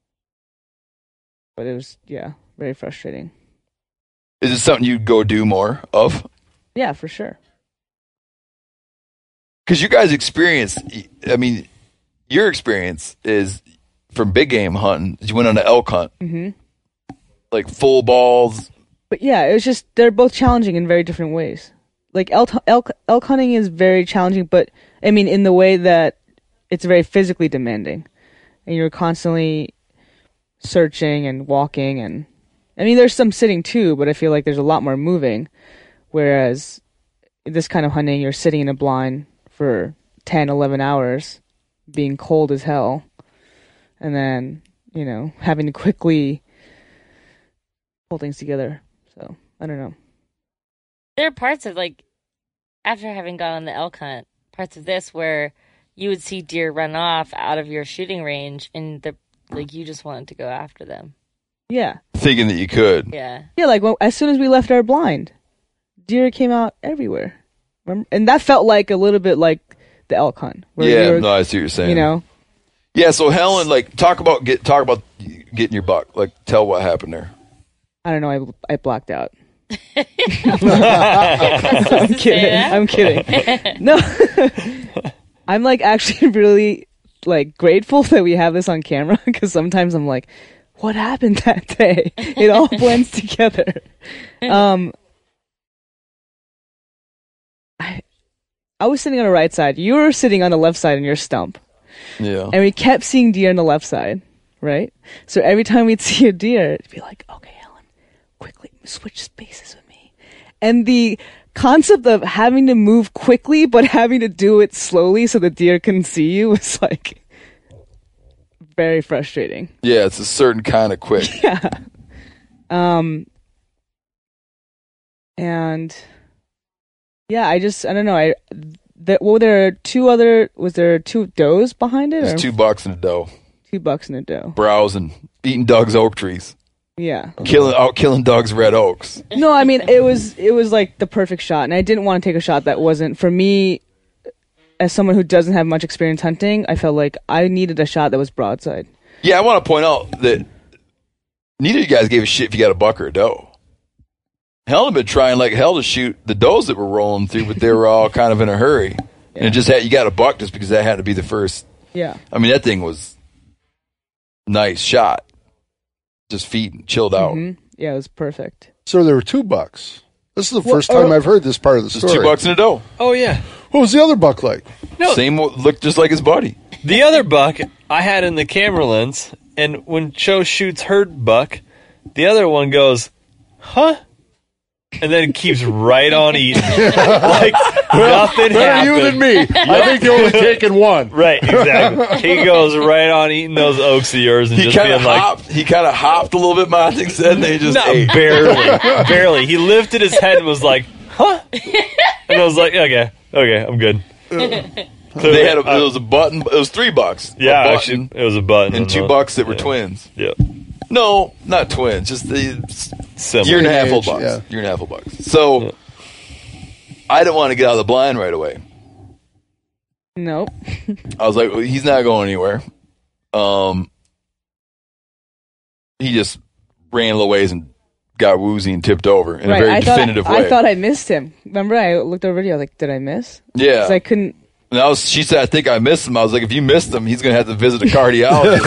was very frustrating. Is it something you'd go do more of? Yeah, for sure. Because you guys experience, your experience is from big game hunting. You went on an elk hunt, full balls. But yeah, it was just they're both challenging in very different ways. Like elk hunting is very challenging, but I mean in the way that it's very physically demanding, and you're constantly searching and walking, and I mean there's some sitting too, but I feel like there's a lot more moving. Whereas this kind of hunting, you're sitting in a blind for 10, 11 hours, being cold as hell, and then having to quickly pull things together. So I don't know. There are parts of after having gone on the elk hunt, parts of this where you would see deer run off out of your shooting range, and you just wanted to go after them. Yeah, Thinking that you could. Yeah. yeah. As soon as we left our blind, deer came out everywhere. Remember? And that felt like a little bit like the elk hunt. Where Yeah, we were, no, I see what you're saying. know, Yeah, so Helen, talk about getting your buck. Tell what happened there. I don't know. I blacked out. I'm I'm kidding. No, I'm actually really grateful that we have this on camera because sometimes I'm like, what happened that day? It all blends together. I was sitting on the right side. You were sitting on the left side in your stump, Yeah. and we kept seeing deer on the left side, right? So every time we'd see a deer, it'd be like, okay, Helen, quickly switch spaces with me. And the concept of having to move quickly but having to do it slowly so the deer can see you was very frustrating. Yeah, it's a certain kind of quick. Yeah. And yeah, I don't know. Was there two does behind it? There's or $2 in a doe, $2 in a doe. browsing, eating Doug's oak trees, Yeah. killing Doug's red oaks. No, I mean it was like the perfect shot, and I didn't want to take a shot that wasn't for me. As someone who doesn't have much experience hunting, I felt like I needed a shot that was broadside. Yeah, I want to point out that neither of you guys gave a shit if you got a buck or a doe. Hell, had been trying like hell to shoot the does that were rolling through, but they were all kind of in a hurry. And it just you got a buck just because that had to be the first. Yeah. I mean, that thing was nice shot. Just feeding, chilled out. Mm-hmm. Yeah, it was perfect. So there were $2. This is the first time I've heard this part of the There's story. $2 in a doe. Oh yeah. What was the other buck like? No. Same, looked just like his buddy. The other buck I had in the camera lens, and when Cho shoots her buck, the other one goes, huh? And then keeps right on eating. Like nothing Better happened. you than me. I think you're only taking one. Right, exactly. He goes right on eating those oaks of yours and He just kind of being like, hopped. He kind of hopped a little bit. Monty said, and they just not ate. barely. He lifted his head and was like, huh? And I was like, okay, I'm good. They had it was a button. It was $3. Yeah, a button, actually, it was a button and $2 that were twins. Yeah, No, not twins. Just the similar. year and a half Age, old bucks. yeah. Year and a half old bucks. So I didn't want to get out of the blind right away. Nope. I was like, well, he's not going anywhere. He just ran a little ways and got woozy and tipped over in a very definitive way. I thought I missed him. Remember, I looked over video. I was like, did I miss? Yeah. 'Cause I couldn't. And she said, I think I missed him. I was like, if you missed him, he's going to have to visit a cardiologist.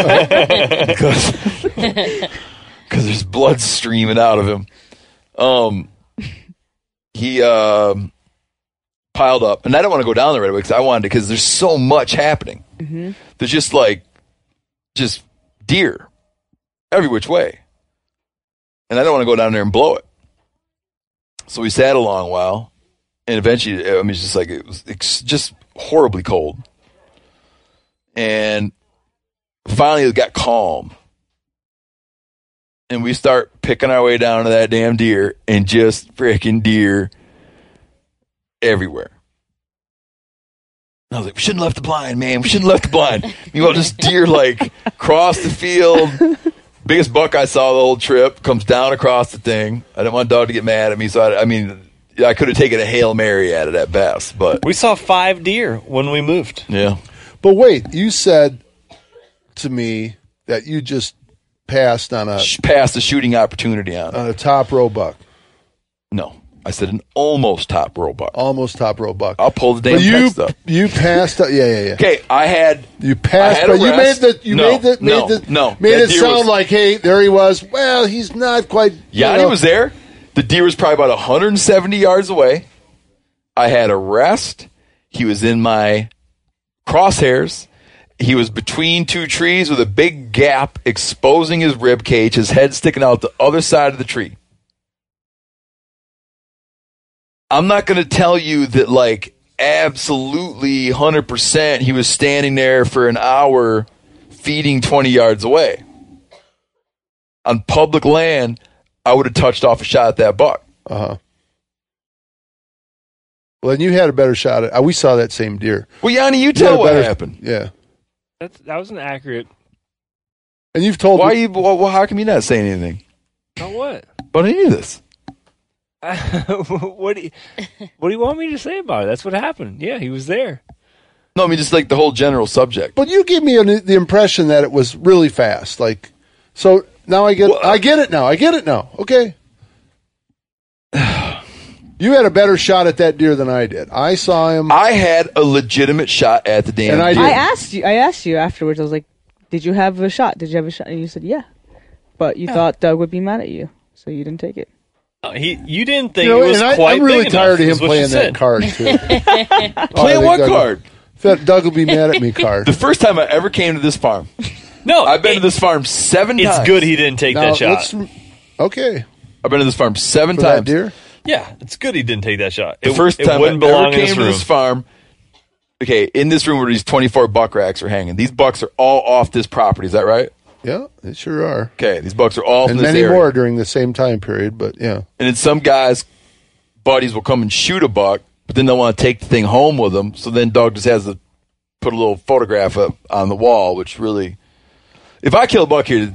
Because there's blood streaming out of him. He piled up. And I don't want to go down there right away because there's so much happening. Mm-hmm. There's just deer every which way. And I don't want to go down there and blow it. So we sat a long while. And eventually, I mean, it's just like, it was just horribly cold. And finally it got calm. And we start picking our way down to that damn deer, and just freaking deer everywhere. And I was like, we shouldn't have left the blind, man. We shouldn't have left the blind. Meanwhile, just deer like across the field. Biggest buck I saw the whole trip comes down across the thing. I didn't want dog to get mad at me, so I could have taken a Hail Mary at it at best, but We saw 5 deer when we moved. yeah. But wait, you said to me that you just passed on Passed a shooting opportunity on it. a top row buck. No. I said an almost top row buck. Almost top row buck. I'll pull the damn But text up. you passed. Yeah. Okay, You passed, I had but a you rest. made No, made that it deer sound was- like, hey, there he was. Well, he's not quite. Yanni was there. The deer was probably about 170 yards away. I had a rest. He was in my crosshairs. He was between 2 trees with a big gap exposing his rib cage, his head sticking out the other side of the tree. I'm not going to tell you that absolutely 100% he was standing there for an hour feeding 20 yards away. On public land, I would have touched off a shot at that buck. Uh-huh. Well, then you had a better shot at. We saw that same deer. Well, Yanni, you You had tell a what better- happened. Yeah, That wasn't accurate. and you've told Why me. how come you not saying anything About what? about any of this? What do you want me to say about it? That's what happened. Yeah, he was there. No, I mean just the whole general subject. But you gave me the impression that it was really fast. So now I get it now. I get it now. Okay. You had a better shot at that deer than I did. I saw him. I had a legitimate shot at the damn And I deer. did. I asked you afterwards. I was like, "Did you have a shot? Did you have a shot?" And you said, "Yeah," but you thought Doug would be mad at you, so you didn't take it. You didn't think You know, it was and quite I'm really big tired of enough, him is what playing you that said. card too. Playing what card? That Doug will be mad at me card. The first time I ever came to this farm. No, I've been to this farm 7 times. It's good he didn't take Now, that shot. Okay. I've been to this farm 7 For that times. deer? Yeah, it's good he didn't take that shot. The first time I wouldn't ever belong in came this to room. this farm, okay, in this room where these 24 buck racks are hanging. These bucks are all off this property. Is that right? Yeah, they sure are. Okay, these bucks are all And from this many area. more during the same time period, but yeah. And then some guys' buddies will come and shoot a buck but then they want to take the thing home with them. So then Doug just has to put a little photograph up on the wall, which really, if I kill a buck here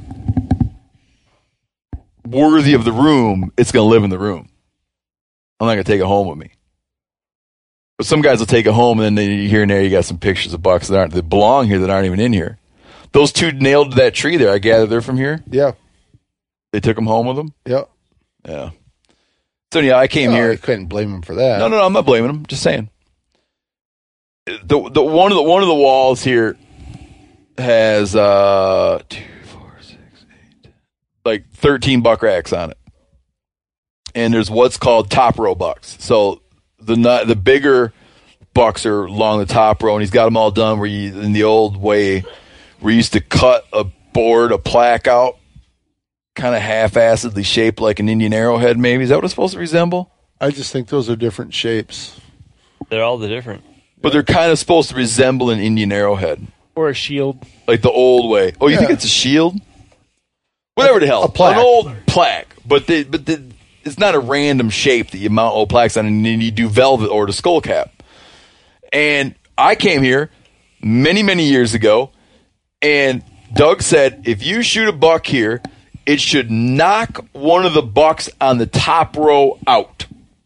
worthy of the room, it's going to live in the room. I'm not going to take it home with me. But some guys will take it home, and then here and there you got some pictures of bucks that belong here that aren't even in here. Those two nailed to that tree there, I gather they're from here? Yeah. They took them home with them? Yeah. Yeah. So yeah, I came here. I couldn't blame him for that. No, I'm not blaming them. Just saying. The one of the walls here has 2, 4, 6, 8, like 13 buck racks on it, and there's what's called top row bucks. So the bigger bucks are along the top row, and he's got them all done where in the old way we used to cut a plaque out, kind of half-assedly shaped like an Indian arrowhead. Maybe is that what it's supposed to resemble? I just think those are different shapes. They're all the different. But they're kind of supposed to resemble an Indian arrowhead. Or a shield. Like the old way. Oh, you think it's a shield? Whatever the hell. A plaque. An old plaque. But it's not a random shape that you mount old plaques on and then you do velvet or the skull cap. And I came here many, many years ago, and Doug said, if you shoot a buck here, it should knock one of the bucks on the top row out.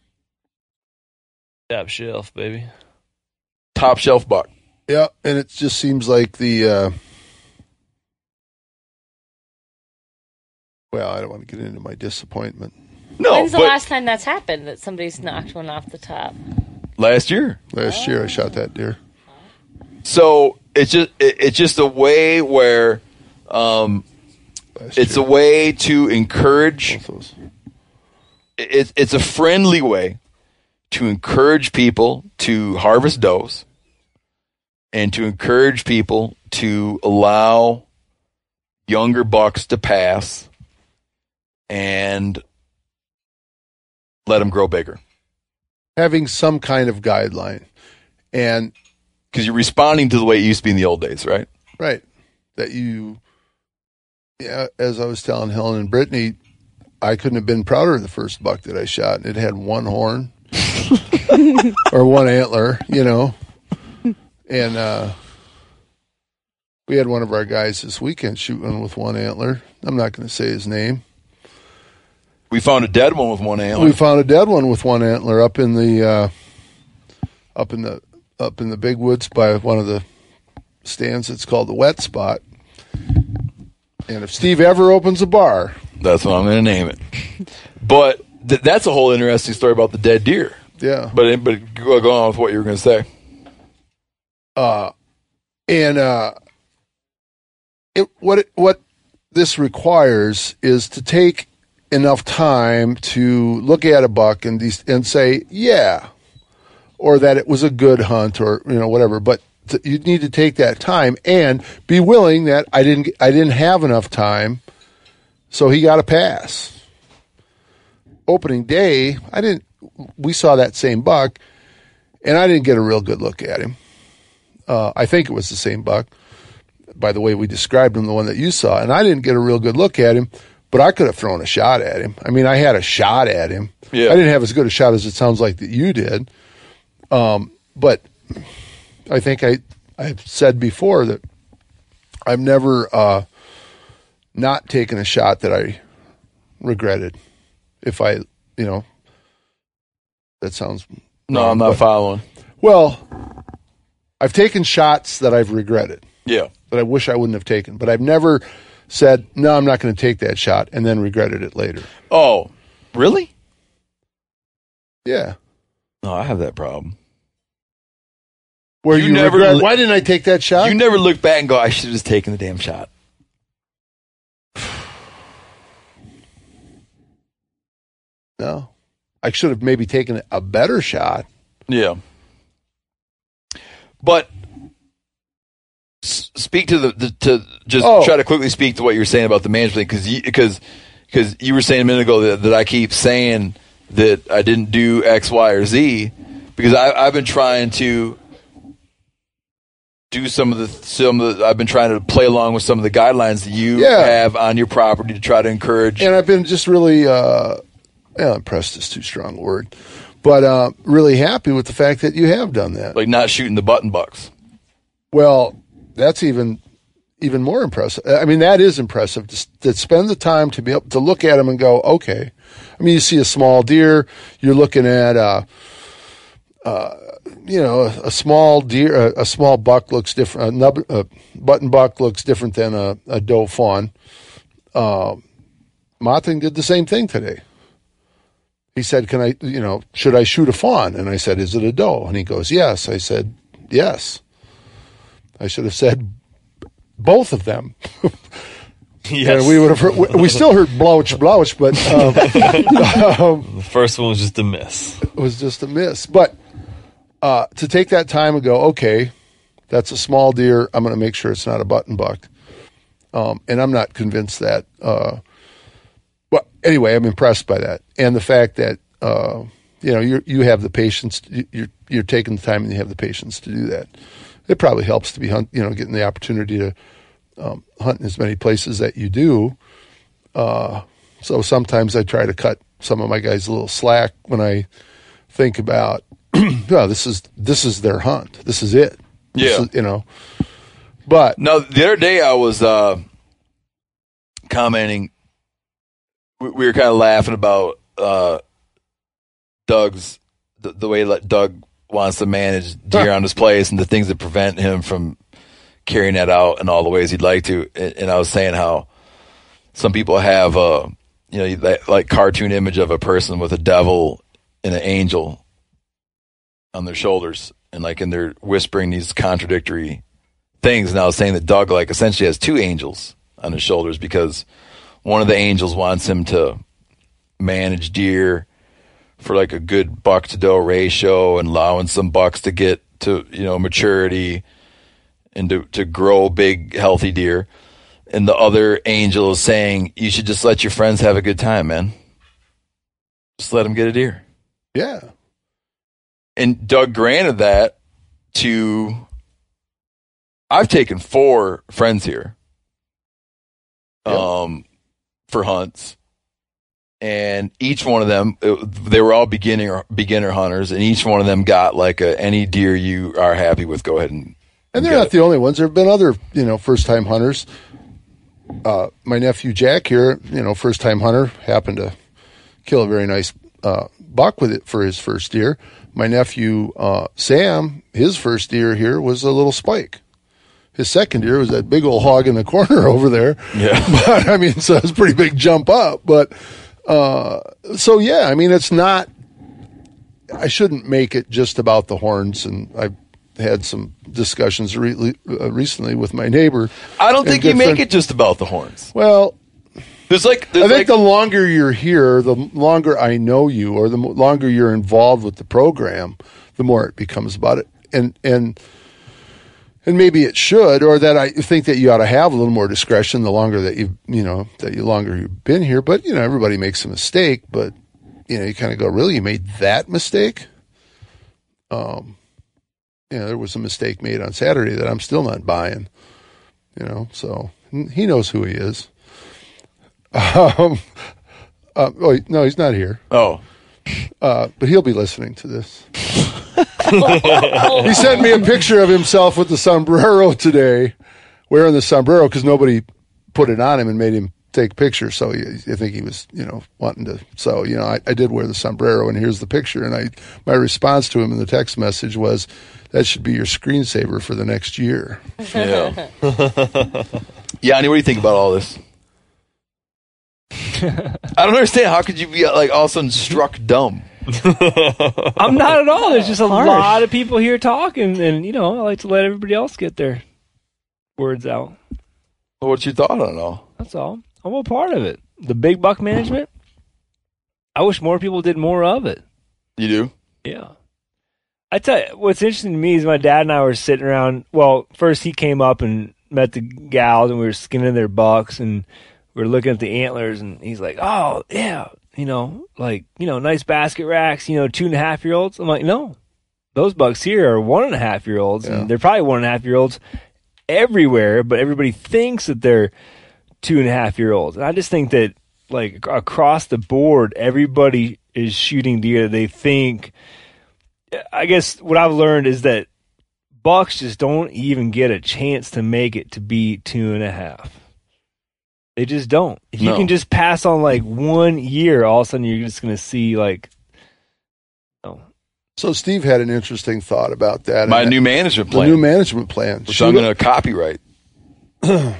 Top shelf, baby. Top shelf buck. Yeah, and it just seems like well, I don't want to get into my disappointment. No, When's the last time that's happened, that somebody's knocked one off the top? last year. Last year I shot that deer. So it's just a way where it's a way to encourage. It's a friendly way to encourage people to harvest does and to encourage people to allow younger bucks to pass and let them grow bigger. Having some kind of guideline. And because you're responding to the way it used to be in the old days, right? right, that as I was telling Helen and Brittany, I couldn't have been prouder of the first buck that I shot. It had one horn or one antler, and we had one of our guys this weekend shoot one with one antler. I'm not going to say his name. We found a dead one with one antler. We found a dead one with one antler up in the big woods by one of the stands. It's called the Wet Spot. And if Steve ever opens a bar, that's what I'm going to name it. But that's a whole interesting story about the dead deer. yeah. But go on with what you were going to say. What this requires is to take enough time to look at a buck and say, yeah, or that it was a good hunt or whatever. But you need to take that time and be willing that I didn't have enough time, so he got a pass. Opening day, we saw that same buck, and I didn't get a real good look at him. I think it was the same buck, by the way we described him, the one that you saw, and I didn't get a real good look at him, but I could have thrown a shot at him. I mean, I had a shot at him. Yeah. I didn't have as good a shot as it sounds like that you did. But I think I've said before that I've never not taken a shot that I regretted. If that sounds No, wrong, I'm not but- following. Well, I've taken shots that I've regretted, Yeah. that I wish I wouldn't have taken, but I've never said, no, I'm not going to take that shot, and then regretted it later. Oh, really? Yeah. No, I have that problem. Where You you never regret, li- why didn't I take that shot? You never look back and go, I should have just taken the damn shot. No. I should have maybe taken a better shot. Yeah. But speak to try to quickly speak to what you're saying about the management thing, because you were saying a minute ago that I keep saying that I didn't do X, Y, or Z, because I've been trying to do some of the I've been trying to play along with some of the guidelines that you have on your property to try to encourage. And I've been just really impressed is too strong a word, But really happy with the fact that you have done that. Like not shooting the button bucks. Well, that's even more impressive. I mean, that is impressive to spend the time to be able to look at them and go, okay. I mean, you see a small deer, you're looking at a small deer, a small buck looks different. A button buck looks different than a doe fawn. Mothing did the same thing today. He said, should I shoot a fawn? And I said, is it a doe? And he goes, yes. I said, yes. I should have said both of them. Yes. And we would have we still heard blouch, but the first one was just a miss. It was just a miss. But to take that time and go, okay, that's a small deer. I'm going to make sure it's not a button buck. And I'm not convinced that. Well, anyway, I'm impressed by that, and the fact that you have the patience. You're taking the time and you have the patience to do that. It probably helps to be getting the opportunity to hunt in as many places that you do. So sometimes I try to cut some of my guys a little slack when I think about, this is their hunt. This is it. Yeah. But no, the other day I was commenting. We were kind of laughing about Doug's the way Doug wants to manage deer on his place and the things that prevent him from carrying that out in all the ways he'd like to. And I was saying how some people have like cartoon image of a person with a devil and an angel on their shoulders, and they're whispering these contradictory things. And I was saying that Doug essentially has two angels on his shoulders, because one of the angels wants him to manage deer for a good buck to doe ratio and allowing some bucks to get to, maturity and to grow big, healthy deer. And the other angel is saying, you should just let your friends have a good time, man. Just let them get a deer. Yeah. And Doug granted that to, I've taken 4 friends here. For hunts, and each one of them, they were all beginner hunters, and each one of them got any deer you are happy with, go ahead and they're not the only ones. There have been other first time hunters. My nephew Jack here, first time hunter, happened to kill a very nice buck with it for his first deer. My nephew Sam, his first deer here was a little spike. His second deer was that big old hog in the corner over there. Yeah. But so it's a pretty big jump up. But it's not. I shouldn't make it just about the horns. And I've had some discussions recently with my neighbor. I don't think you make it just about the horns. Well, I think the longer you're here, the longer I know you, or the longer you're involved with the program, the more it becomes about it. And maybe it should, or that I think that you ought to have a little more discretion the longer that longer you've been here. But, everybody makes a mistake, but, you kind of go, really, you made that mistake? There was a mistake made on Saturday that I'm still not buying, so he knows who he is. No, he's not here. Oh. But he'll be listening to this. He sent me a picture of himself with the sombrero today, wearing the sombrero because nobody put it on him and made him take pictures. So I think he was, wanting to. So, I did wear the sombrero, and here's the picture. And my response to him in the text message was, that should be your screensaver for the next year. Yeah. Yanni, what do you think about all this? I don't understand. How could you be all of a sudden struck dumb? I'm not at all. There's just a lot of people here talking, and I like to let everybody else get their words out. Well, what's your thought on it all? That's all. I'm a part of it. The big buck management, I wish more people did more of it. You do? Yeah. I tell you, what's interesting to me is my dad and I were sitting around. Well, first he came up and met the gals, and we were skinning their bucks, and we were looking at the antlers, and he's like, oh, yeah. Nice basket racks, 2.5-year-olds. I'm like, no, those bucks here are 1.5-year-olds, and they're probably 1.5-year-olds everywhere, but everybody thinks that they're 2.5-year-olds. And I just think that, across the board, everybody is shooting deer that they think. I guess what I've learned is that bucks just don't even get a chance to make it to be 2.5. They just don't. If you can just pass on like 1 year, all of a sudden you're just going to see like. So Steve had an interesting thought about that. My new management plan. The new management plan. Which I'm going to copyright. Tell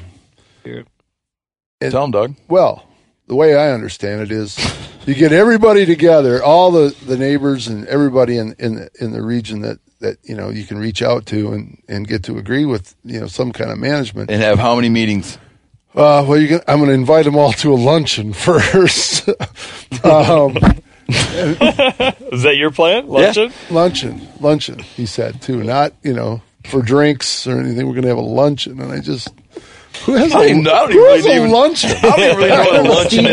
him, Doug. Well, the way I understand it is you get everybody together, all the neighbors and everybody in the region that you can reach out to and get to agree with some kind of management. And have how many meetings? I'm going to invite them all to a luncheon first. Is that your plan? Luncheon? Yeah. Luncheon, he said, too. Not, for drinks or anything. We're going to have a luncheon. And I just... Who has a luncheon? I don't even really know what a luncheon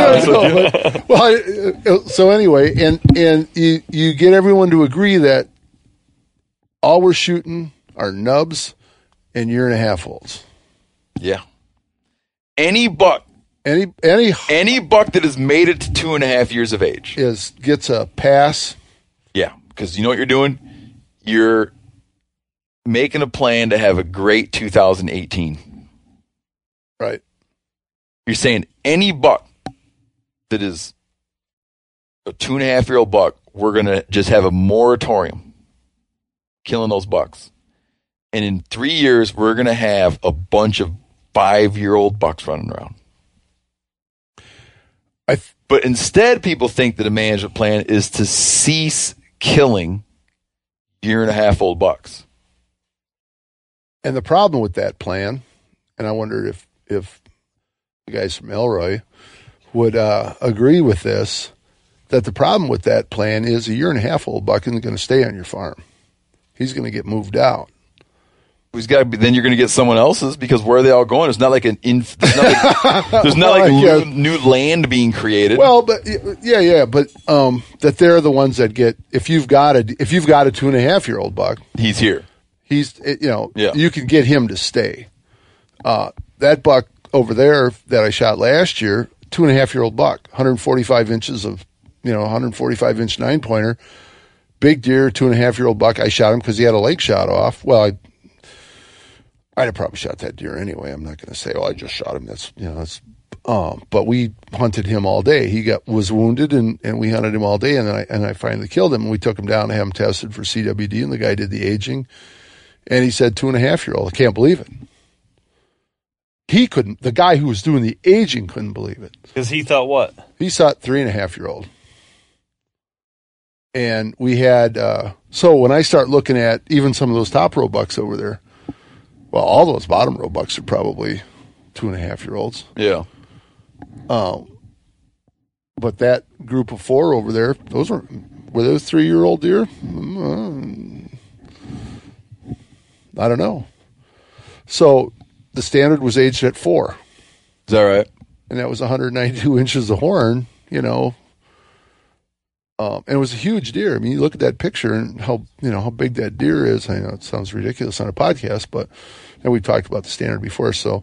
is. So anyway, and you get everyone to agree that all we're shooting are nubs and 1.5-year-olds. Yeah. Any buck. Any buck that has made it to 2.5 years of age gets a pass. Yeah, because you know what you're doing? You're making a plan to have a great 2018. Right. You're saying any buck that is a 2.5-year-old buck, we're going to just have a moratorium killing those bucks. And in 3 years, we're going to have a bunch of 5-year-old bucks running around. But instead, people think that a management plan is to cease killing 1.5-year-old bucks. And the problem with that plan, and I wondered if the guys from Elroy would agree with this, that the problem with that plan is a 1.5-year-old buck isn't going to stay on your farm. He's going to get moved out. He's got to be, then you're going to get someone else's, because where are they all going? It's not like there's not like new land being created. Well, but but that they're the ones that get, if you've got a 2.5-year-old buck, he's here. You can get him to stay. That buck over there that I shot last year, 2.5-year-old buck, 145 inches of, 145-inch 9-pointer, big deer, 2.5-year-old buck. I shot him because he had a leg shot off. Well, I'd have probably shot that deer anyway. I'm not going to say, I just shot him. But we hunted him all day. He was wounded, and we hunted him all day, and I finally killed him. And we took him down to have him tested for CWD, and the guy did the aging, and he said 2.5-year-old. I can't believe it. He couldn't. The guy who was doing the aging couldn't believe it. Because he thought what? He thought 3.5-year-old. And we had, so when I start looking at even some of those top row bucks over there, well, all those bottom row bucks are probably 2.5-year-olds. Yeah. But that group of 4 over there, were those 3-year-old deer? I don't know. So the standard was aged at 4. Is that right? And that was 192 inches of horn, and it was a huge deer. I mean, you look at that picture and how big that deer is. I know it sounds ridiculous on a podcast, and we talked about the standard before. So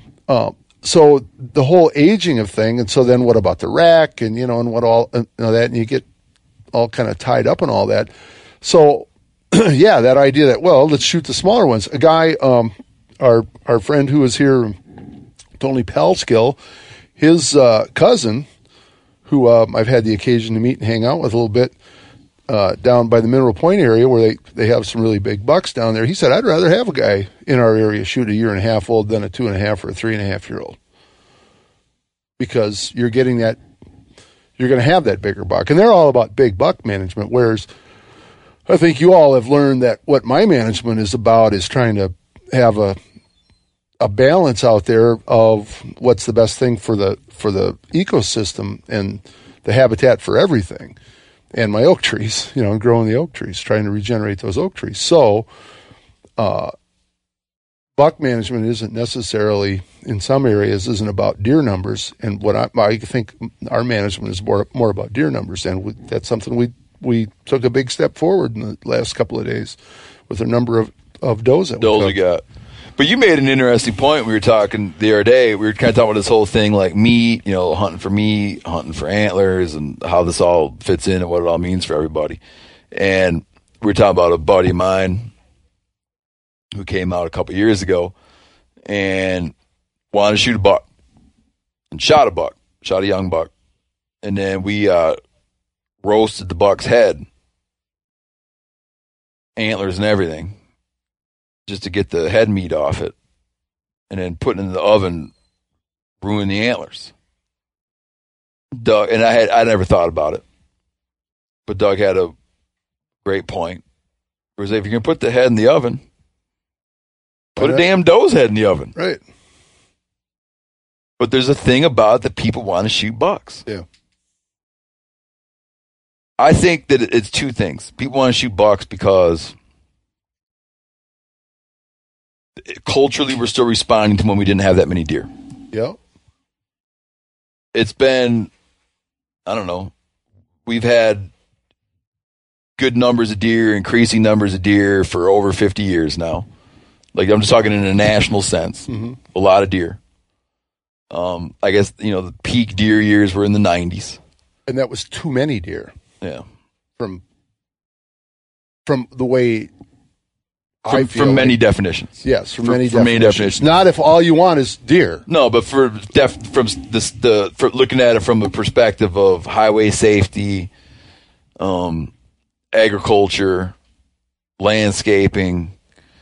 the whole aging of thing, and so then what about the rack and and what all that, and you get all kind of tied up in all that. So yeah, that idea that let's shoot the smaller ones. A guy, our friend who was here, Tony Pelskill, his cousin, who I've had the occasion to meet and hang out with a little bit down by the Mineral Point area where they have some really big bucks down there. He said, I'd rather have a guy in our area shoot a 1.5-year-old than a 2.5 or a 3.5-year-old. Because you're getting that, you're going to have that bigger buck. And they're all about big buck management, whereas I think you all have learned that what my management is about is trying to have a balance out there of what's the best thing for the ecosystem and the habitat for everything. And my oak trees, growing the oak trees, trying to regenerate those oak trees. So, buck management isn't necessarily, in some areas, isn't about deer numbers. And what I think our management is more about deer numbers. And that's something we took a big step forward in the last couple of days with the number of does that we got. But you made an interesting point. We were talking the other day. We were kind of talking about this whole thing, like meat, hunting for meat, hunting for antlers, and how this all fits in and what it all means for everybody. And we were talking about a buddy of mine who came out a couple years ago and wanted to shoot a buck and shot a young buck. And then we roasted the buck's head, antlers and everything, just to get the head meat off it, and then putting it in the oven, ruin the antlers. Doug, and I never thought about it, but Doug had a great point. It was, if you're going to put the head in the oven, put a damn doe's head in the oven. Right. But there's a thing about it that people want to shoot bucks. Yeah. I think that it's two things. People want to shoot bucks because culturally we're still responding to when we didn't have that many deer. Yep. It's been, I don't know, we've had good numbers of deer, increasing numbers of deer for over 50 years now. Like, I'm just talking in a national sense. Mm-hmm. A lot of deer. I guess, the peak deer years were in the 90s. And that was too many deer. Yeah. From the way I feel. From many like, definitions. yes, from many many definitions. Not if all you want is deer. No, but for looking at it from the perspective of highway safety, agriculture, landscaping,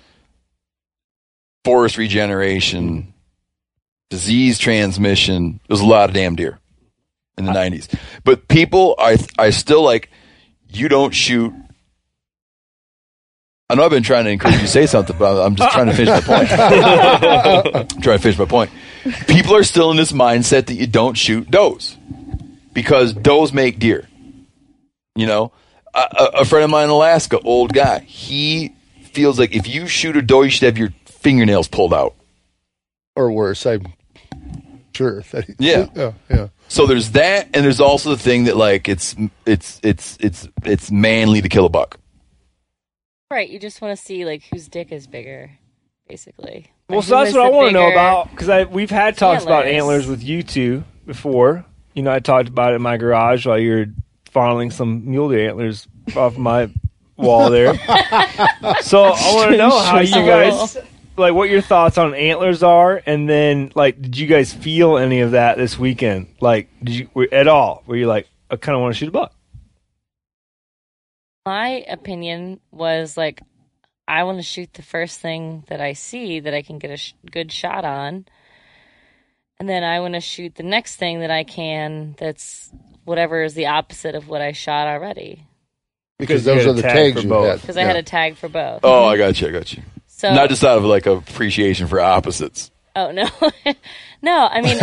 forest regeneration, disease transmission, there's a lot of damn deer in the 90s. But people, I still like, you don't shoot. I know I've been trying to encourage you to say something, but I'm just trying to finish my point. People are still in this mindset that you don't shoot does because does make deer. A friend of mine in Alaska, old guy, he feels like if you shoot a doe, you should have your fingernails pulled out. Or worse, I'm sure. Yeah. Yeah. So there's that, and there's also the thing that like it's manly to kill a buck. Right, you just want to see like whose dick is bigger, basically. Well, Like, so who that's is what I the want to know bigger- about, because we've had talks about Antlers. antlers with you two before. I talked about it in my garage while you were fondling some mule deer antlers off my wall there. So I want to know how you guys, like, what your thoughts on antlers are, and then, like, did you guys feel any of that this weekend? Like, did you at all? Were you like, I kind of want to shoot a buck? My opinion was like, I want to shoot the first thing that I see that I can get a good shot on. And then I want to shoot the next thing that I can that's whatever is the opposite of what I shot already. Because you those had are a the tag tags for you both. had. Because I had a tag for both. Oh, I got you. So, Not just out of like appreciation for opposites. Oh, no. No, I mean,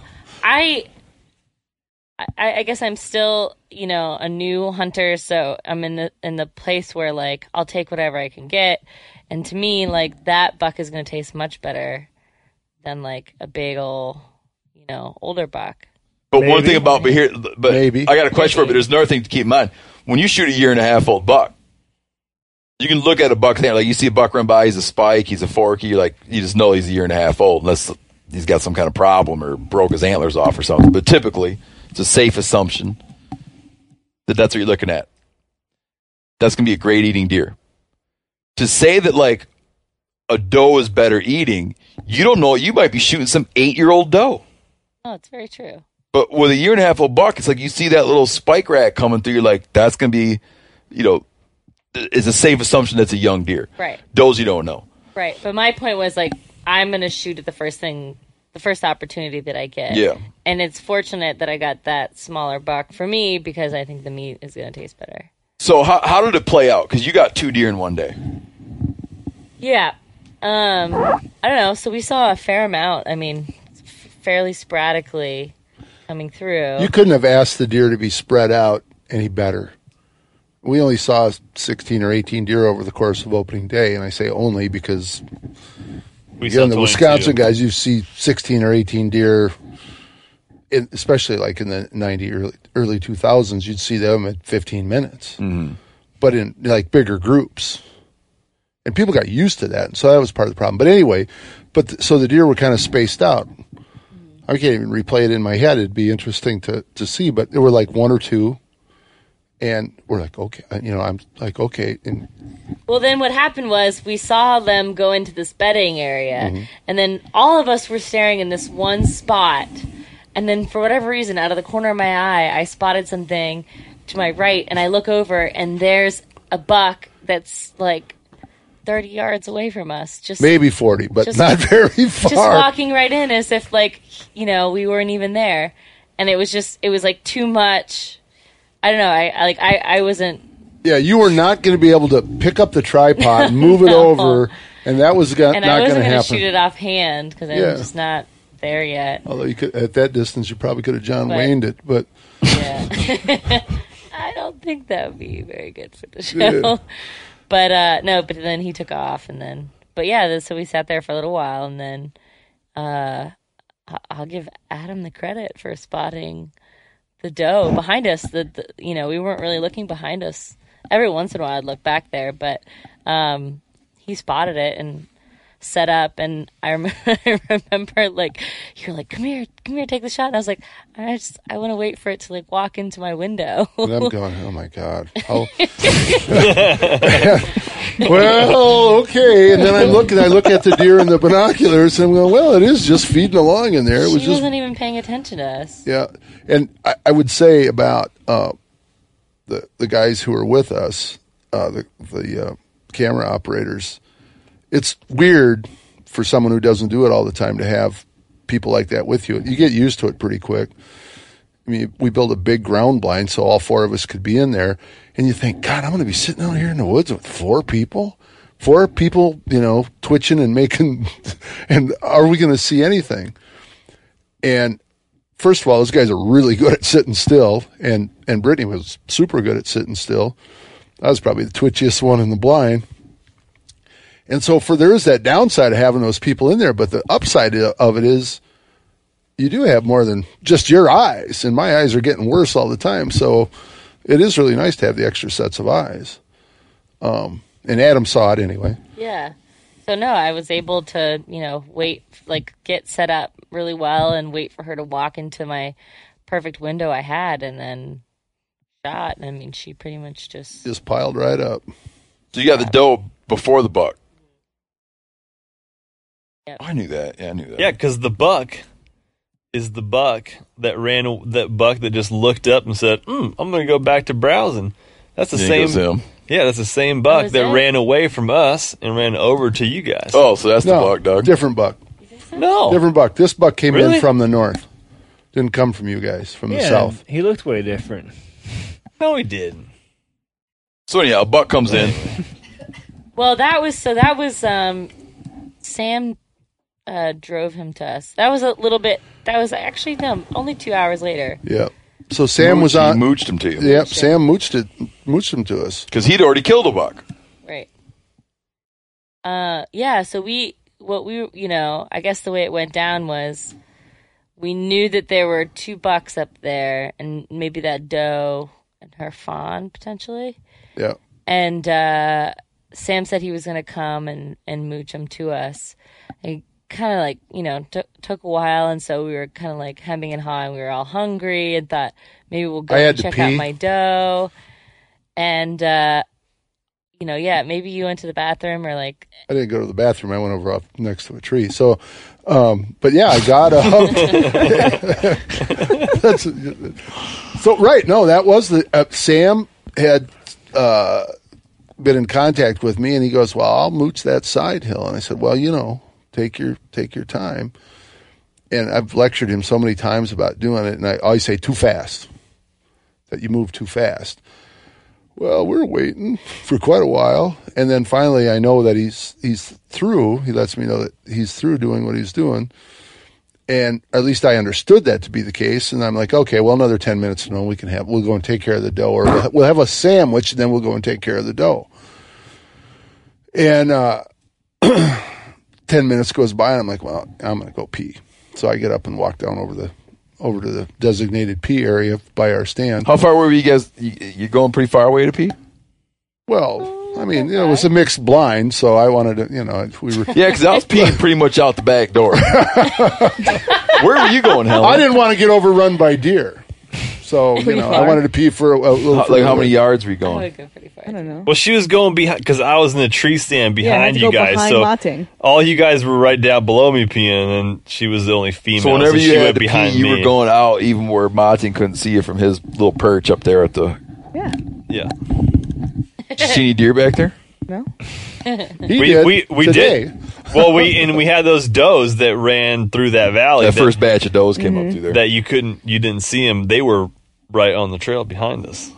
I guess I'm still, a new hunter, so I'm in the place where like I'll take whatever I can get, and to me, like that buck is going to taste much better than like a big ol', older buck. But one thing about Maybe. I got a question for you. But there's another thing to keep in mind. When you shoot a 1.5-year-old buck, you can look at a buck there, like you see a buck run by, he's a spike, he's a forky, you just know he's a 1.5-year-old unless he's got some kind of problem or broke his antlers off or something. But typically, it's a safe assumption that that's what you're looking at. That's going to be a great eating deer. To say that like a doe is better eating, you don't know. You might be shooting some 8-year-old doe. Oh, it's very true. But with a 1.5-year-old buck, it's like you see that little spike rack coming through. You're like, that's going to be, it's a safe assumption that's a young deer. Right. Does you don't know. Right. But my point was like, I'm going to shoot at the first opportunity that I get. Yeah. And it's fortunate that I got that smaller buck for me because I think the meat is going to taste better. So how did it play out? Because you got 2 deer in one day. Yeah. I don't know. So we saw a fair amount. I mean, fairly sporadically coming through. You couldn't have asked the deer to be spread out any better. We only saw 16 or 18 deer over the course of opening day, and I say only because the Wisconsin guys, you see 16 or 18 deer, especially like in the 90 early 2000s, you'd see them at 15 minutes. Mm-hmm. But in like bigger groups, And people got used to that, and so that was part of the problem. But anyway, so the deer were kind of spaced out. I can't even replay it in my head. It'd be interesting to see, but there were like one or two, and we're like, okay, I'm like, okay. And well, then what happened was we saw them go into this bedding area, and then all of us were staring in this one spot, and then for whatever reason, out of the corner of my eye, I spotted something to my right, and I look over, and there's a buck that's like 30 yards away from us. Just maybe 40, but not very far. Just walking right in as if, like, we weren't even there. And it was like too much. I don't know. I wasn't. Yeah, you were not going to be able to pick up the tripod and move it over, and that was not going to happen. And I wasn't going to shoot it offhand because I'm just not there yet. Although you could, at that distance, you probably could have John Wayne'd it, but. Yeah. I don't think that would be very good for the show. Yeah. But no, but then he took off, so we sat there for a little while, and then I'll give Adam the credit for spotting the doe behind us. We weren't really looking behind us. Every once in a while, I'd look back there, but he spotted it and set up, and I remember like you're like, come here, take the shot. And I was like, I want to wait for it to like walk into my window. And I'm going, oh my god. Oh. Well, okay. And then I look at the deer in the binoculars, and I'm going, well, it is just feeding along in there. She wasn't even paying attention to us. Yeah, and I would say about the guys who were with us, the camera operators. It's weird for someone who doesn't do it all the time to have people like that with you. You get used to it pretty quick. I mean, we built a big ground blind so all four of us could be in there, and you think, God, I'm going to be sitting out here in the woods with four people, twitching and making, and are we going to see anything? And first of all, those guys are really good at sitting still, and Brittany was super good at sitting still. I was probably the twitchiest one in the blind. And so there is that downside of having those people in there, but the upside of it is you do have more than just your eyes, and my eyes are getting worse all the time. So it is really nice to have the extra sets of eyes. And Adam saw it anyway. Yeah. So no, I was able to, wait, like get set up really well and wait for her to walk into my perfect window I had, and then shot. I mean, she pretty much just piled right up. So you got the doe before the buck. Yep. I knew that. Yeah, I knew that. Yeah, because the buck is the buck that just looked up and said, I'm going to go back to browsing. That's the same. Yeah, that's the same buck that ran away from us and ran over to you guys. Oh, so that's the buck, Doug. Different buck. No. Different buck. This buck came in from the north. Didn't come from you guys, from the south. He looked way different. No, he didn't. So anyhow, a buck comes in. Well, that was Sam drove him to us. That was actually only 2 hours later. Yeah. So Sam was on. He mooched him to you. Yep. Sam mooched him to us because he'd already killed a buck. Right. Yeah. So I guess the way it went down was we knew that there were two bucks up there, and maybe that doe and her fawn potentially. Yeah. And Sam said he was going to come and mooch him to us. He kind of like, took a while, and so we were kind of like hemming and hawing. We were all hungry and thought maybe we'll go and check out my doe. And, maybe you went to the bathroom or like... I didn't go to the bathroom. I went over up next to a tree. So, but yeah, I got up. That was the... Sam had... been in contact with me, and he goes, well, I'll mooch that side hill. And I said, well, take your time. And I've lectured him so many times about doing it, and I always say too fast, that you move too fast. Well, we're waiting for quite a while, and then finally I know that he's through. He lets me know that he's through doing what he's doing, and at least I understood that to be the case. And I'm like, okay, well, another 10 minutes, and we'll go and take care of the doe, or we'll have a sandwich, and then we'll go and take care of the doe. And 10 minutes goes by, and I'm like, well, I'm going to go pee. So I get up and walk down over to the designated pee area by our stand. How far were you guys? You going pretty far away to pee? Well, I mean, it was a mixed blind, so I wanted to, we were. Yeah, because I was peeing pretty much out the back door. Where were you going, Helen? I didn't want to get overrun by deer, so I wanted to pee for a little. Like how many yards were you I going? would go pretty far. I don't know. Well, she was going behind because I was in the tree stand Yeah, I had behind to you go guys. behind So Mating. all you guys were right down below me peeing, and she was the only female. So whenever she you went had to pee, behind you me. were going out even where Martin couldn't see you from his little perch up there at the. Yeah. Yeah, Did you see any deer back there? No. He we did today. did. Well, we had those does that ran through that valley. That first batch of does came up through there. that you didn't see them. They were right on the trail behind us.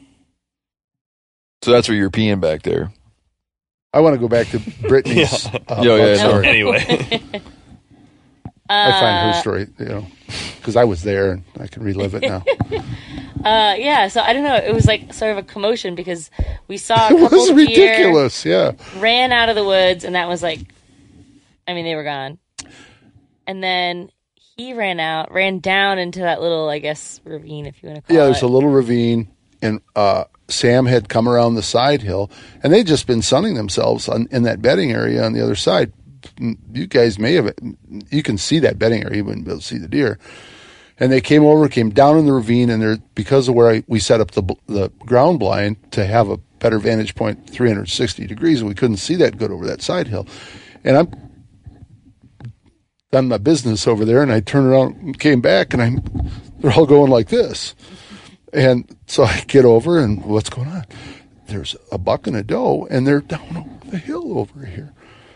So that's where you're peeing back there. I want to go back to Brittany's Yeah, story. Anyway, I find her story, because I was there and I can relive it now. Yeah, so I don't know. It was like sort of a commotion because we saw a It couple was deer ridiculous. Yeah. ran out of the woods, and that was like, I mean, they were gone. And then he ran down into that little, I guess, ravine, if you want to call it. Yeah, there's a little ravine, and Sam had come around the side hill, and they'd just been sunning themselves in that bedding area on the other side. You guys you can see that bedding area, you wouldn't be able to see the deer. And they came down in the ravine, and because of where we set up the ground blind to have a better vantage point, 360 degrees, we couldn't see that good over that side hill. And I'm done my business over there, and I turned around and came back, and they're all going like this. And so I get over, and what's going on? There's a buck and a doe, and they're down over the hill over here.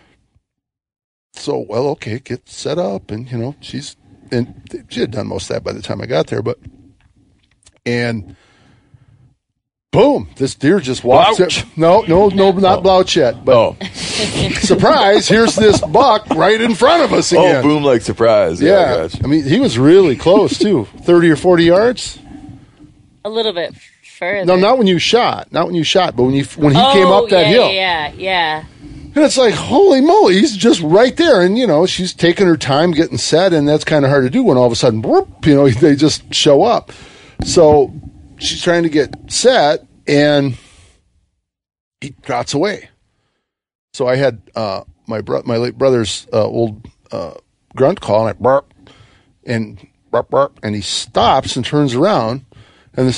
So, well, okay, get set up, and she had done most of that by the time I got there, and boom, this deer just walks Blouch. up. No, not Blouch yet, but surprise, here's this buck right in front of us again. Oh, boom like surprise. Yeah, I Yeah, got you. I mean, he was really close too, 30 or 40 yards. A little bit further. No, not when you shot, but when he came up that hill. Yeah. And it's like, holy moly, he's just right there. And, she's taking her time getting set, and that's kind of hard to do when all of a sudden, whoop, they just show up. So she's trying to get set, and he trots away. So I had my late brother's old grunt call, and I bark, and he stops and turns around, and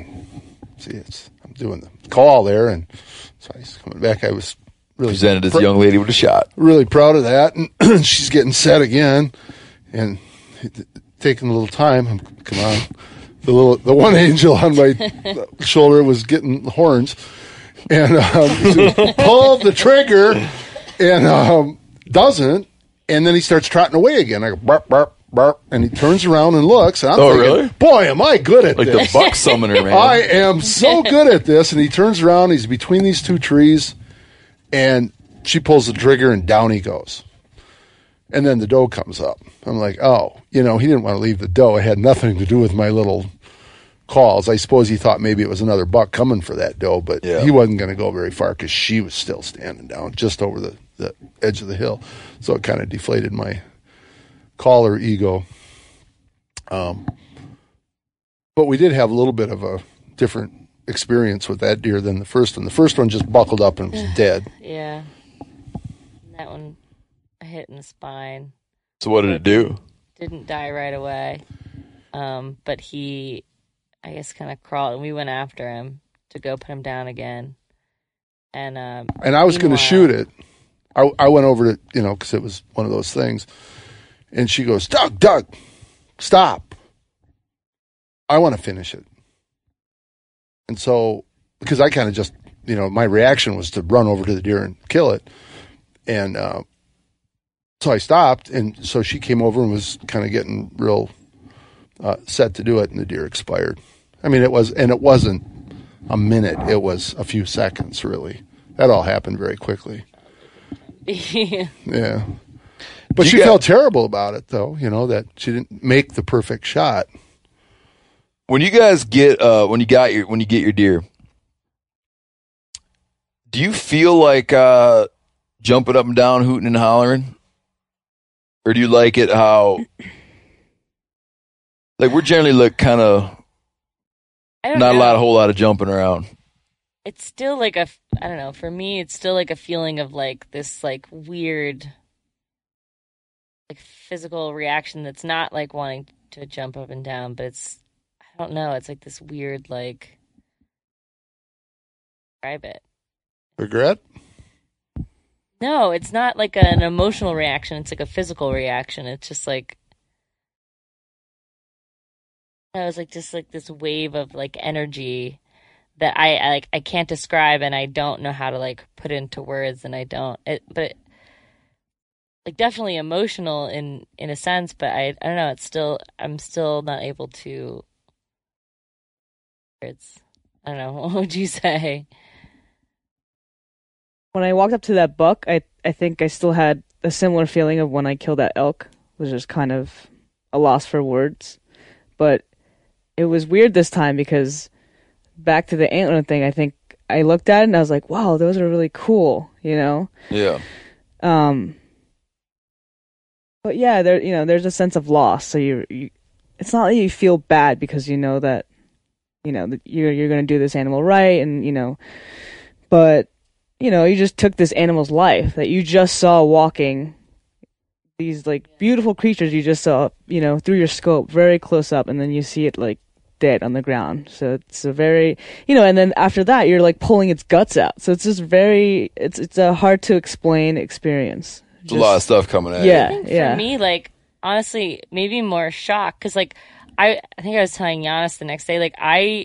I'm doing the call there, and so he's coming back. I was really Presented as a young lady with a shot. really proud of that, and she's getting set again, and taking a little time. Come on, the one angel on my shoulder was getting horns, and pulled the trigger, and doesn't, and then he starts trotting away again. I go bark, bark, bark, and he turns around and looks. And I'm thinking, really? boy, am I good at Like this! the buck summoner, man. I am so good at this. And he turns around. He's between these two trees. And she pulls the trigger, and down he goes. And then the doe comes up. I'm like, oh, he didn't want to leave the doe. It had nothing to do with my little calls. I suppose he thought maybe it was another buck coming for that doe, but he wasn't going to go very far because she was still standing down just over the edge of the hill. So it kind of deflated my caller ego. But we did have a little bit of a different experience with that deer than the first one. The first one just buckled up and was dead. Yeah. That one I hit in the spine. So what did it do? Didn't die right away. But he, I guess, kind of crawled, and we went after him to go put him down again. And I was going to shoot it. I went over to, because it was one of those things. And she goes, Doug, stop. I want to finish it. And so, because I kind of just, my reaction was to run over to the deer and kill it. And so I stopped. And so she came over and was kind of getting real set to do it. And the deer expired. I mean, it wasn't a minute. It was a few seconds, really. That all happened very quickly. Yeah. But she felt terrible about it, though, that she didn't make the perfect shot. When you guys get when you get your deer, do you feel like jumping up and down, hooting and hollering, or do you like it how like we're generally kind of not a whole lot of jumping around? it's still like I don't know, for me, it's still like a feeling of like this like weird, like physical reaction that's not like wanting to jump up and down, but I don't know, it's like this weird, like, describe it. Regret? No, it's not like an emotional reaction. It's like a physical reaction. It's just like, it was like just like this wave of like energy that I can't describe, and I don't know how to like put into words, and I don't. But like definitely emotional in a sense, but I don't know. I'm still not able to. I don't know. What would you say? When I walked up to that buck, I think I still had a similar feeling of when I killed that elk. It was just kind of a loss for words. But it was weird this time because back to the antler thing, I think I looked at it and I was like, wow, those are really cool, you know? Yeah. But yeah, there's a sense of loss. So it's not that you feel bad because you know that, that you're going to do this animal right, and but you just took this animal's life that you just saw walking. These like beautiful creatures you just saw, through your scope, very close up, and then you see it like dead on the ground. So it's a very, and then after that you're like pulling its guts out. So it's just it's a hard to explain experience. There's a lot of stuff coming at yeah, you. yeah. For me, like, honestly, maybe more shock, because like I think I was telling Giannis the next day, like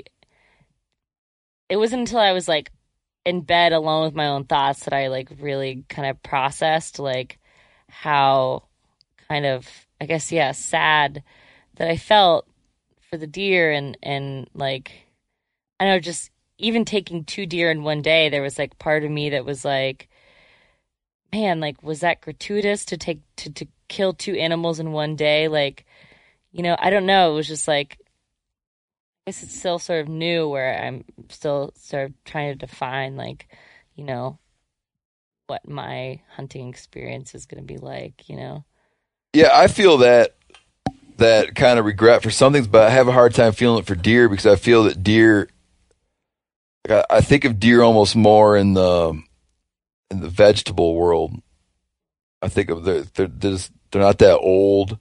it wasn't until I was like in bed alone with my own thoughts that I like really kind of processed like how kind of, I guess, yeah, sad that I felt for the deer, and like, I know, just even taking 2 deer in one day, there was like part of me that was like, man, like, was that gratuitous to take to kill 2 animals in one day? Like, I don't know. It was just like, I guess it's still sort of new, where I'm still sort of trying to define, like, what my hunting experience is going to be like, Yeah, I feel that kind of regret for some things, but I have a hard time feeling it for deer, because I feel that deer, I think of deer almost more in the vegetable world. I think of they're not that old.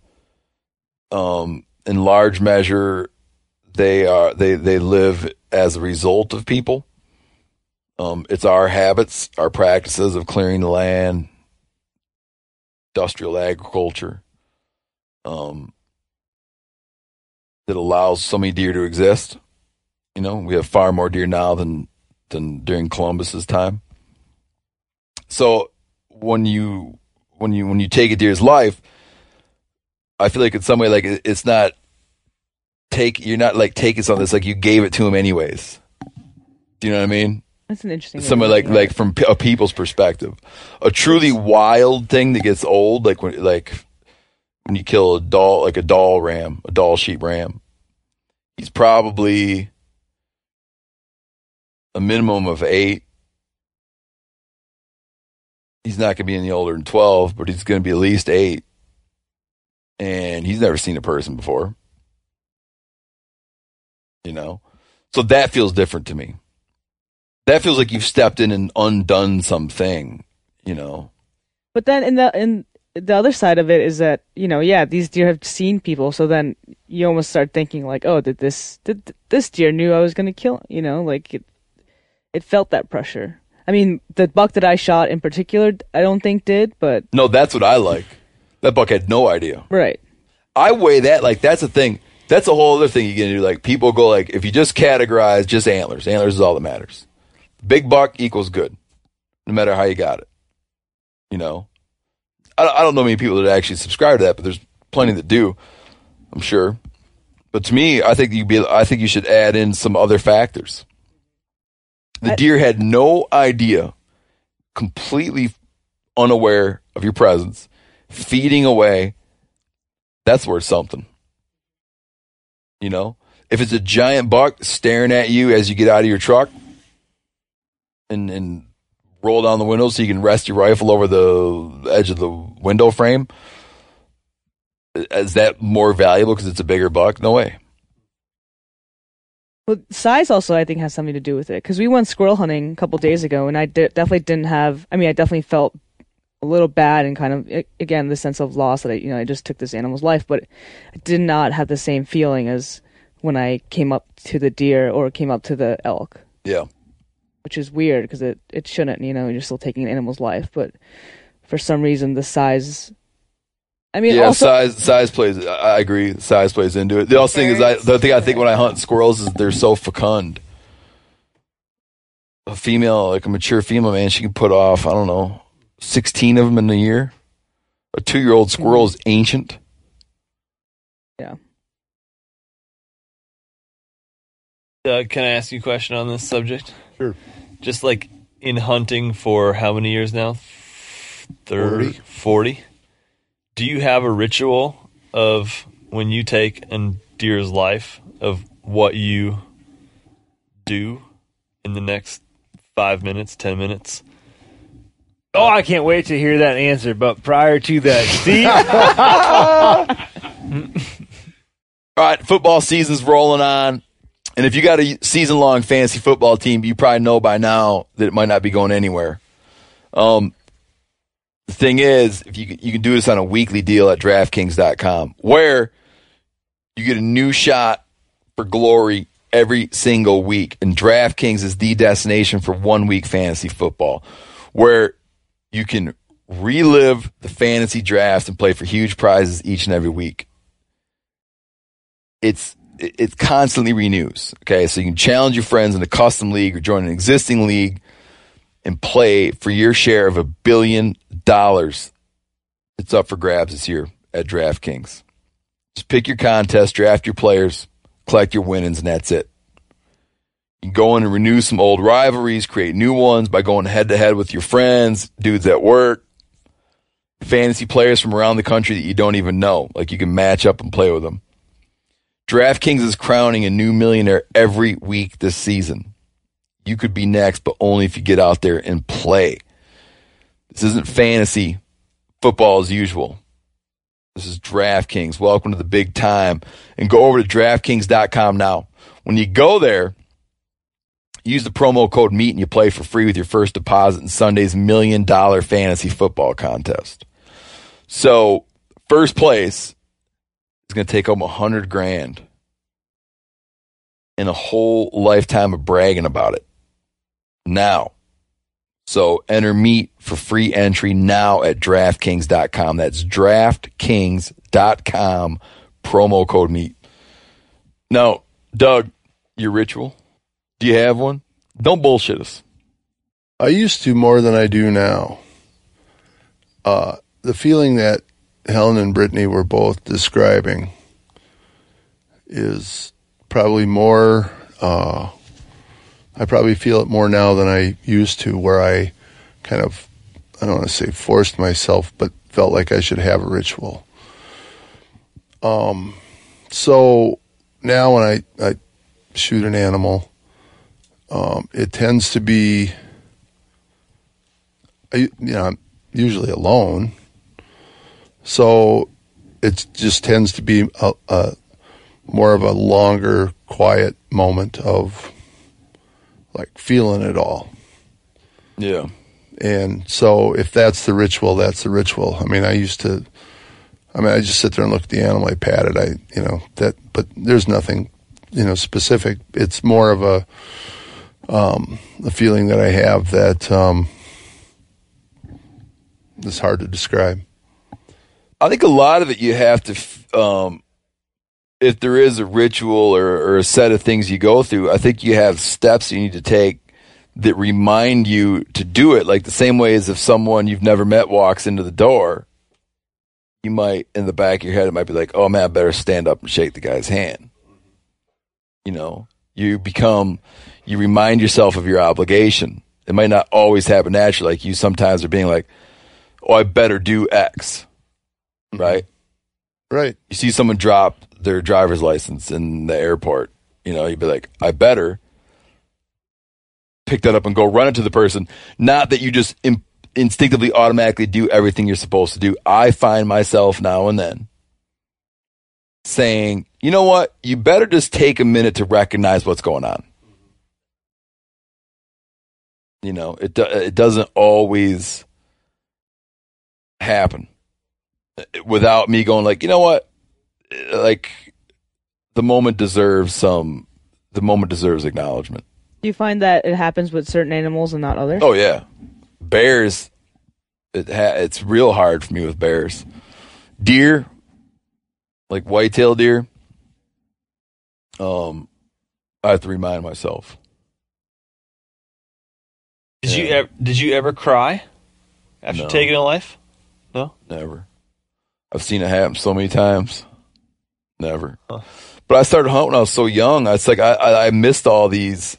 In large measure, they live as a result of people. It's our habits, our practices of clearing the land, industrial agriculture, that allows so many deer to exist. We have far more deer now than during Columbus's time. So when you take a deer's life, I feel like in some way, like, it's not you're not like taking something. It's like you gave it to him anyways. Do you know what I mean? That's an interesting. Somewhere like from a people's perspective, a truly wild thing that gets old, like when you kill a doll sheep ram, he's probably a minimum of 8. He's not going to be any older than 12, but he's going to be at least 8. And he's never seen a person before. So that feels different to me. That feels like you've stepped in and undone something, But then in the other side of it is that, these deer have seen people, so then you almost start thinking like, oh, did this deer knew I was going to kill, like it felt that pressure. I mean, the buck that I shot in particular, I don't think did, but... No, that's what I like. That buck had no idea. Right. I weigh that, like, that's a thing. That's a whole other thing you can do. Like, people go, like, if you just categorize just antlers is all that matters. Big buck equals good, no matter how you got it. I don't know many people that actually subscribe to that, but there's plenty that do, I'm sure. But to me, I think you should add in some other factors. The deer had no idea, completely unaware of your presence, feeding away. That's worth something. If it's a giant buck staring at you as you get out of your truck and roll down the window so you can rest your rifle over the edge of the window frame, is that more valuable because it's a bigger buck? No way. Well, size also, I think, has something to do with it. Because we went squirrel hunting a couple days ago, and I definitely didn't have... I definitely felt a little bad and kind of, again, the sense of loss that I just took this animal's life, but I did not have the same feeling as when I came up to the deer or came up to the elk. Yeah. Which is weird, because it shouldn't, you're still taking an animal's life, but for some reason, the size... also, size plays. I agree. Size plays into it. The other thing is, the thing I think when I hunt squirrels is they're so fecund. A female, like a mature female, man, she can put off, I don't know, 16 of them in a year. A 2-year-old squirrel is ancient. Yeah. Can I ask you a question on this subject? Sure. Just like in hunting for how many years now? 40. Do you have a ritual of when you take a deer's life of what you do in the next 5 minutes, 10 minutes? Oh, I can't wait to hear that answer. But prior to that, Steve. All right, football season's rolling on. And if you got a season-long fantasy football team, you probably know by now that it might not be going anywhere. The thing is, if you can do this on a weekly deal at DraftKings.com, where you get a new shot for glory every single week. And DraftKings is the destination for 1 week fantasy football, where you can relive the fantasy drafts and play for huge prizes each and every week. It constantly renews. Okay, so you can challenge your friends in a custom league or join an existing league and play for your share of $1 billion. It's up for grabs this year at DraftKings. Just pick your contest, draft your players, collect your winnings, and that's it. You can go in and renew some old rivalries, create new ones by going head-to-head with your friends, dudes at work, fantasy players from around the country that you don't even know. Like, you can match up and play with them. DraftKings is crowning a new millionaire every week this season. You could be next, but only if you get out there and play. This isn't fantasy football as usual. This is DraftKings. Welcome to the big time. And go over to DraftKings.com now. When you go there, use the promo code MEAT and you play for free with your first deposit in Sunday's $1 million fantasy football contest. So, first place is going to take home $100,000 and a whole lifetime of bragging about it. Now. So enter MEAT for free entry now at DraftKings.com. That's DraftKings.com, promo code MEAT. Now, Doug, your ritual? Do you have one? Don't bullshit us. I used to more than I do now. The feeling that Helen and Brittany were both describing is probably more... I probably feel it more now than I used to, where I kind of, I don't want to say forced myself, but felt like I should have a ritual. So now when I shoot an animal, it tends to be, I'm usually alone. So it just tends to be a more of a longer, quiet moment of like feeling it all. Yeah. And so if that's the ritual, that's the ritual. I just sit there and look at the animal, I pat it, but there's nothing, specific. It's more of a feeling that I have that is hard to describe. I think a lot of it you have to, if there is a ritual or a set of things you go through, I think you have steps you need to take that remind you to do it. Like the same way as if someone you've never met walks into the door, you might, in the back of your head, it might be like, oh man, I better stand up and shake the guy's hand. You remind yourself of your obligation. It might not always happen naturally. Like you sometimes are being like, oh, I better do X. Right? Right. You see someone drop their driver's license in the airport, you'd be like, I better pick that up and go run it to the person. Not that you just instinctively automatically do everything you're supposed to do. I find myself now and then saying, you know what, you better just take a minute to recognize what's going on. You know, it doesn't always happen without me going like, you know what, like the moment deserves acknowledgement. Do you find that it happens with certain animals and not others? Oh yeah, bears. It's real hard for me with bears. Deer, like whitetail deer. I have to remind myself. Did you ever cry after No. taking a life? No, Never. I've seen it happen so many times. Never. Huh. But I started hunting when I was so young. It's like I missed all these.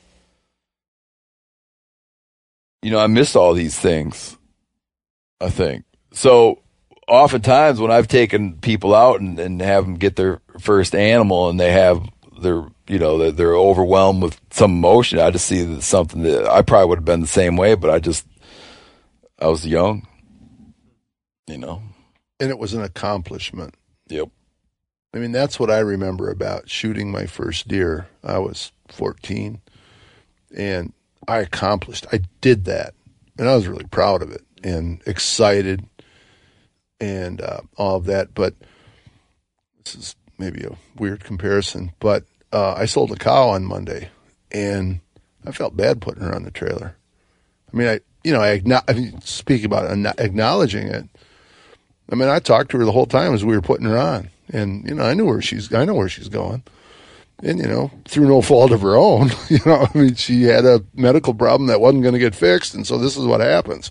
You know, I missed all these things. I think so. Oftentimes, when I've taken people out and have them get their first animal, and they have they're overwhelmed with some emotion, I just see that something that I probably would have been the same way, but I was young, you know. And it was an accomplishment. Yep. I mean, that's what I remember about shooting my first deer. I was 14, and I did that, and I was really proud of it and excited and all of that. But this is maybe a weird comparison, but I sold a cow on Monday, and I felt bad putting her on the trailer. I mean, speaking about acknowledging it, I mean, I talked to her the whole time as we were putting her on, and you know, I know where she's going, and you know, through no fault of her own, you know, I mean, she had a medical problem that wasn't going to get fixed, and so this is what happens.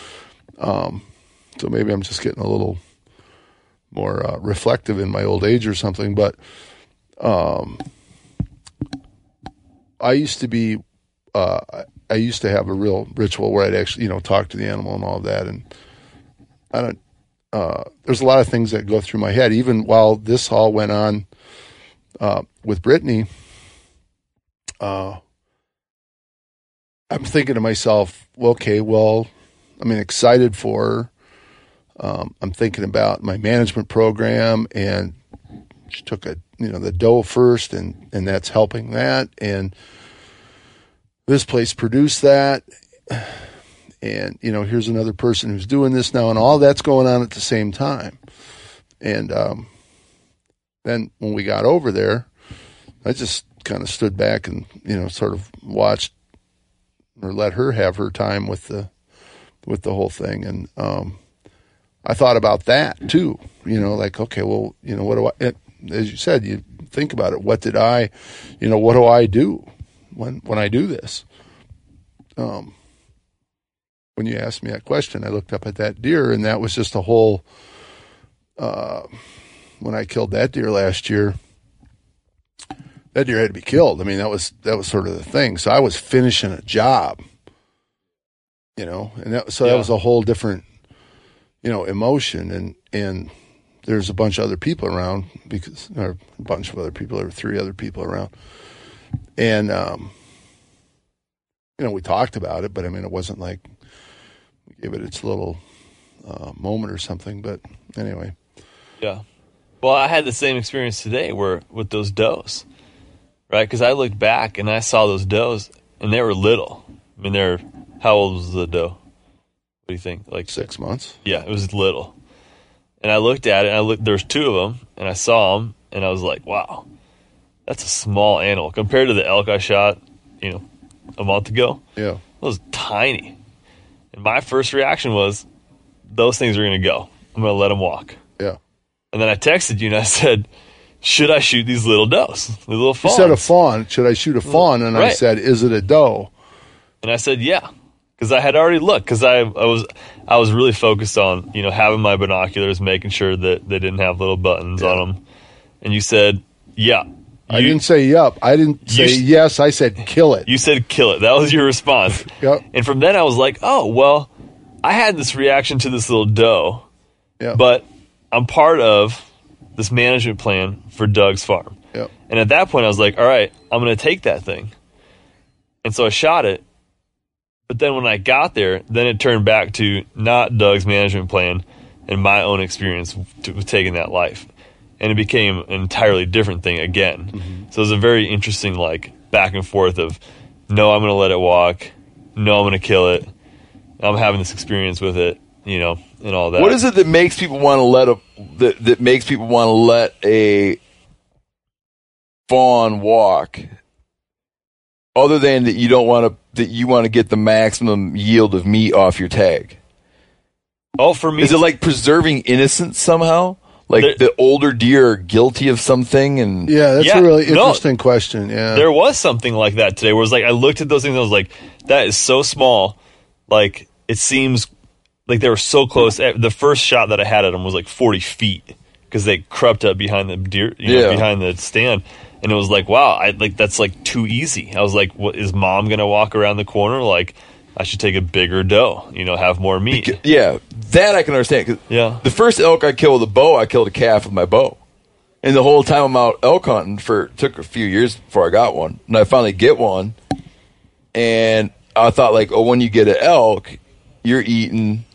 So maybe I'm just getting a little more reflective in my old age or something, but I used to have a real ritual where I'd actually, you know, talk to the animal and all of that, and there's a lot of things that go through my head, even while this all went on with Brittany. I'm thinking to myself, well, okay, well, I mean, excited for her. I'm thinking about my management program, and she took the doe first, and that's helping that, and this place produced that, and you know, here's another person who's doing this now, and all that's going on at the same time. And then when we got over there, I just kind of stood back and, you know, sort of watched or let her have her time with the whole thing. And I thought about that too, you know, like, okay, well, you know, what do I, as you said, you think about it. What do I do when I do this? When you asked me that question, I looked up at that deer, and that was just a whole, when I killed that deer last year, that deer had to be killed. I mean, that was sort of the thing. So I was finishing a job, you know, and that was a whole different, you know, emotion. And there's a bunch of other people around there were 3 other people around. And, you know, we talked about it, but I mean, it wasn't like we gave it its little moment or something. But anyway. Yeah. Well, I had the same experience today with those does, right? Because I looked back and I saw those does, and they were little. I mean, how old was the doe? What do you think? Like 6 months. Yeah, it was little. And I looked at it, and there's 2 of them, and I saw them, and I was like, wow, that's a small animal compared to the elk I shot, you know, a month ago. Yeah. It was tiny. And my first reaction was, those things are going to go. I'm going to let them walk. Yeah. And then I texted you and I said, should I shoot these little does? These little fawns? You said a fawn. Should I shoot a fawn? And Right. I said, is it a doe? And I said, yeah. Because I had already looked. Because I was really focused on, you know, having my binoculars, making sure that they didn't have little buttons on them. And you said, yeah. I didn't say yup. I didn't say yes. I said kill it. You said kill it. That was your response. Yep. And from then I was like, oh, well, I had this reaction to this little doe, Yeah. but I'm part of this management plan for Doug's farm. Yep. And at that point I was like, all right, I'm going to take that thing. And so I shot it. But then when I got there, then it turned back to not Doug's management plan and my own experience with taking that life. and it became an entirely different thing again. Mm-hmm. So it was a very interesting like back and forth of, no, I'm going to let it walk. No, I'm going to kill it. I'm having this experience with it, you know, and all that. What is it that makes people want to let a fawn walk, other than that you want to get the maximum yield of meat off your tag? Oh, for me, is it like preserving innocence somehow? Like the older deer are guilty of something, and that's a really interesting question. Yeah, there was something like that today, where it was like I looked at those things and I was like, that is so small. Like it seems like they were so close. The first shot that I had at them was like 40 feet because they crept up behind the deer, behind the stand, and it was like, wow, that's like too easy. I was like, what is Mom gonna walk around the corner? Like, I should take a bigger doe, have more meat. Yeah, that I can understand. 'Cause yeah. The first elk I killed with a bow, I killed a calf with my bow. And the whole time I'm out elk hunting took a few years before I got one. And I finally get one. And I thought like, when you get an elk, you're eating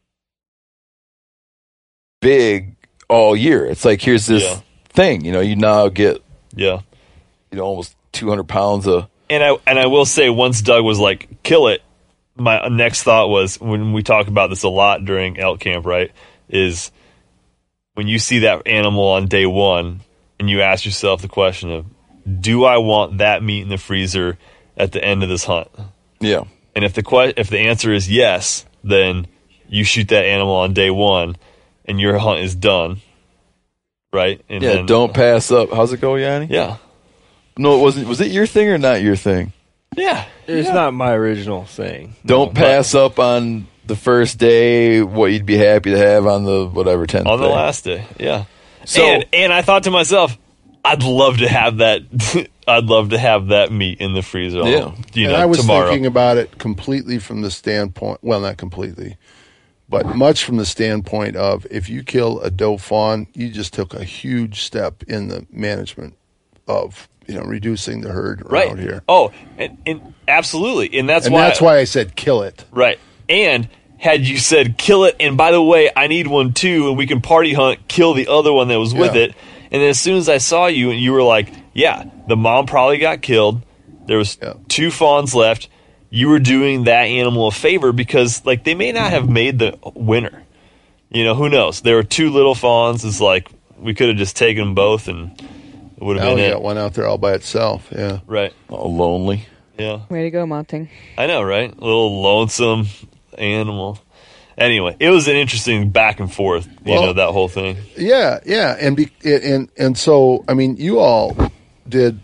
big all year. It's like, here's this thing, you now get, almost 200 pounds of. And I will say, once Doug was like, kill it, my next thought was, when we talk about this a lot during elk camp, right, is when you see that animal on day one and you ask yourself the question of, do I want that meat in the freezer at the end of this hunt? Yeah. And if the answer is yes, then you shoot that animal on day one and your hunt is done, right? And then, don't pass up. How's it go, Yanni? Yeah. No, it wasn't. Was it your thing or not your thing? Yeah. It's not my original thing. Don't pass up on the first day what you'd be happy to have on the 10th on the day. last day. Yeah. So, and I thought to myself, I'd love to have that. I'd love to have that meat in the freezer. And I was tomorrow. thinking about it completely from the standpoint. Well, not completely, but much from the standpoint of, if you kill a doe fawn, you just took a huge step in the management of reducing the herd around here. Oh, and absolutely, and that's why I said kill it. Right, and had you said kill it, and by the way, I need one too, and we can party hunt, kill the other one that was with it, and then as soon as I saw you, and you were like, yeah, the mom probably got killed. There was 2 fawns left. You were doing that animal a favor because, like, they may not have made the winner. Who knows? There were 2 little fawns. It's like we could have just taken them both and. Would have been got one out there all by itself. Yeah, right. All lonely. Yeah. Way to go, Mounting. I know, right? A little lonesome animal. Anyway, it was an interesting back and forth. That whole thing. Yeah, and so I mean, you all did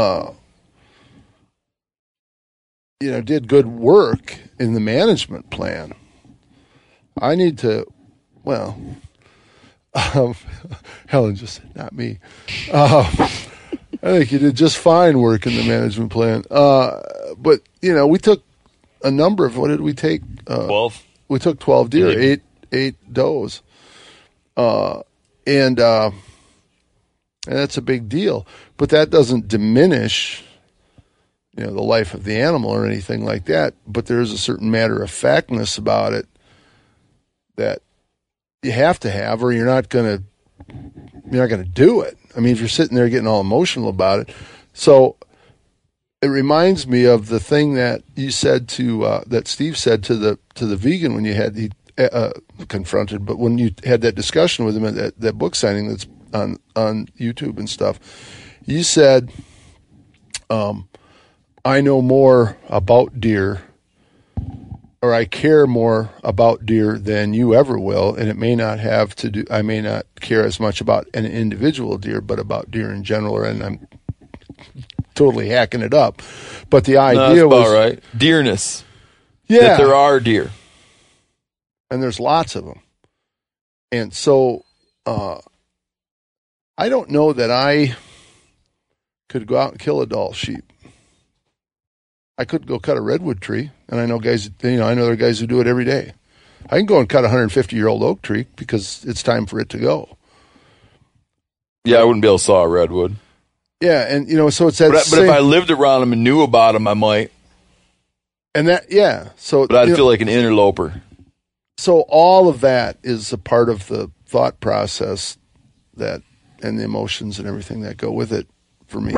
did good work in the management plan. I need to, Helen just said, not me. I think you did just fine work in the management plan. But, we took a number of, what did we take? 12. We took 12 deer, eight does. And that's a big deal. But that doesn't diminish, the life of the animal or anything like that. But there is a certain matter of factness about it that you have to have, or you're not going to do it. I mean, if you're sitting there getting all emotional about it. So it reminds me of the thing that you said that Steve said to the vegan when you had confronted, but when you had that discussion with him at that book signing that's on YouTube and stuff, you said, I know more about deer, or I care more about deer than you ever will, and it may not have to do. I may not care as much about an individual deer, but about deer in general. And I'm totally hacking it up, but the idea was about right. Deerness. Yeah, that there are deer, and there's lots of them, and so I don't know that I could go out and kill a Dall sheep. I could go cut a redwood tree, and I know guys. I know there are guys who do it every day. I can go and cut a 150-year-old oak tree because it's time for it to go. Yeah, I wouldn't be able to saw a redwood. Yeah, and so it's that. But if I lived around them and knew about them, I might. And that, yeah. So, but I'd feel like an interloper. So all of that is a part of the thought process that and the emotions and everything that go with it for me.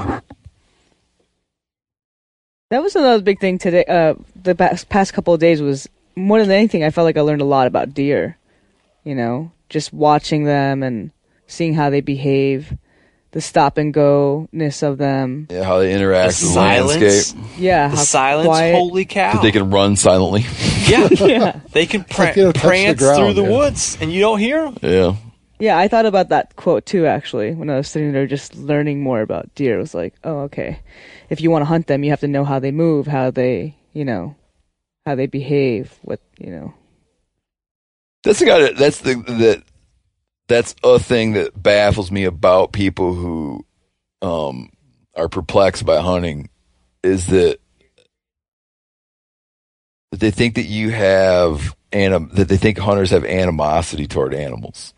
That was another big thing today. The past couple of days was more than anything. I felt like I learned a lot about deer. You know, just watching them and seeing how they behave, the stop and go ness of them. Yeah, how they interact The with the silence. landscape. Yeah, The how silence, quiet. holy cow! That they can run silently. Yeah, Yeah, they can like they don't touch the prance ground, through the yeah. woods, and you don't hear them. Yeah. yeah. I thought about that quote too. Actually, when I was sitting there just learning more about deer, it was like, oh, okay. If you want to hunt them, you have to know how they move, how they, how they behave. That's that's a thing that baffles me about people who are perplexed by hunting is that they think that you have that they think hunters have animosity toward animals.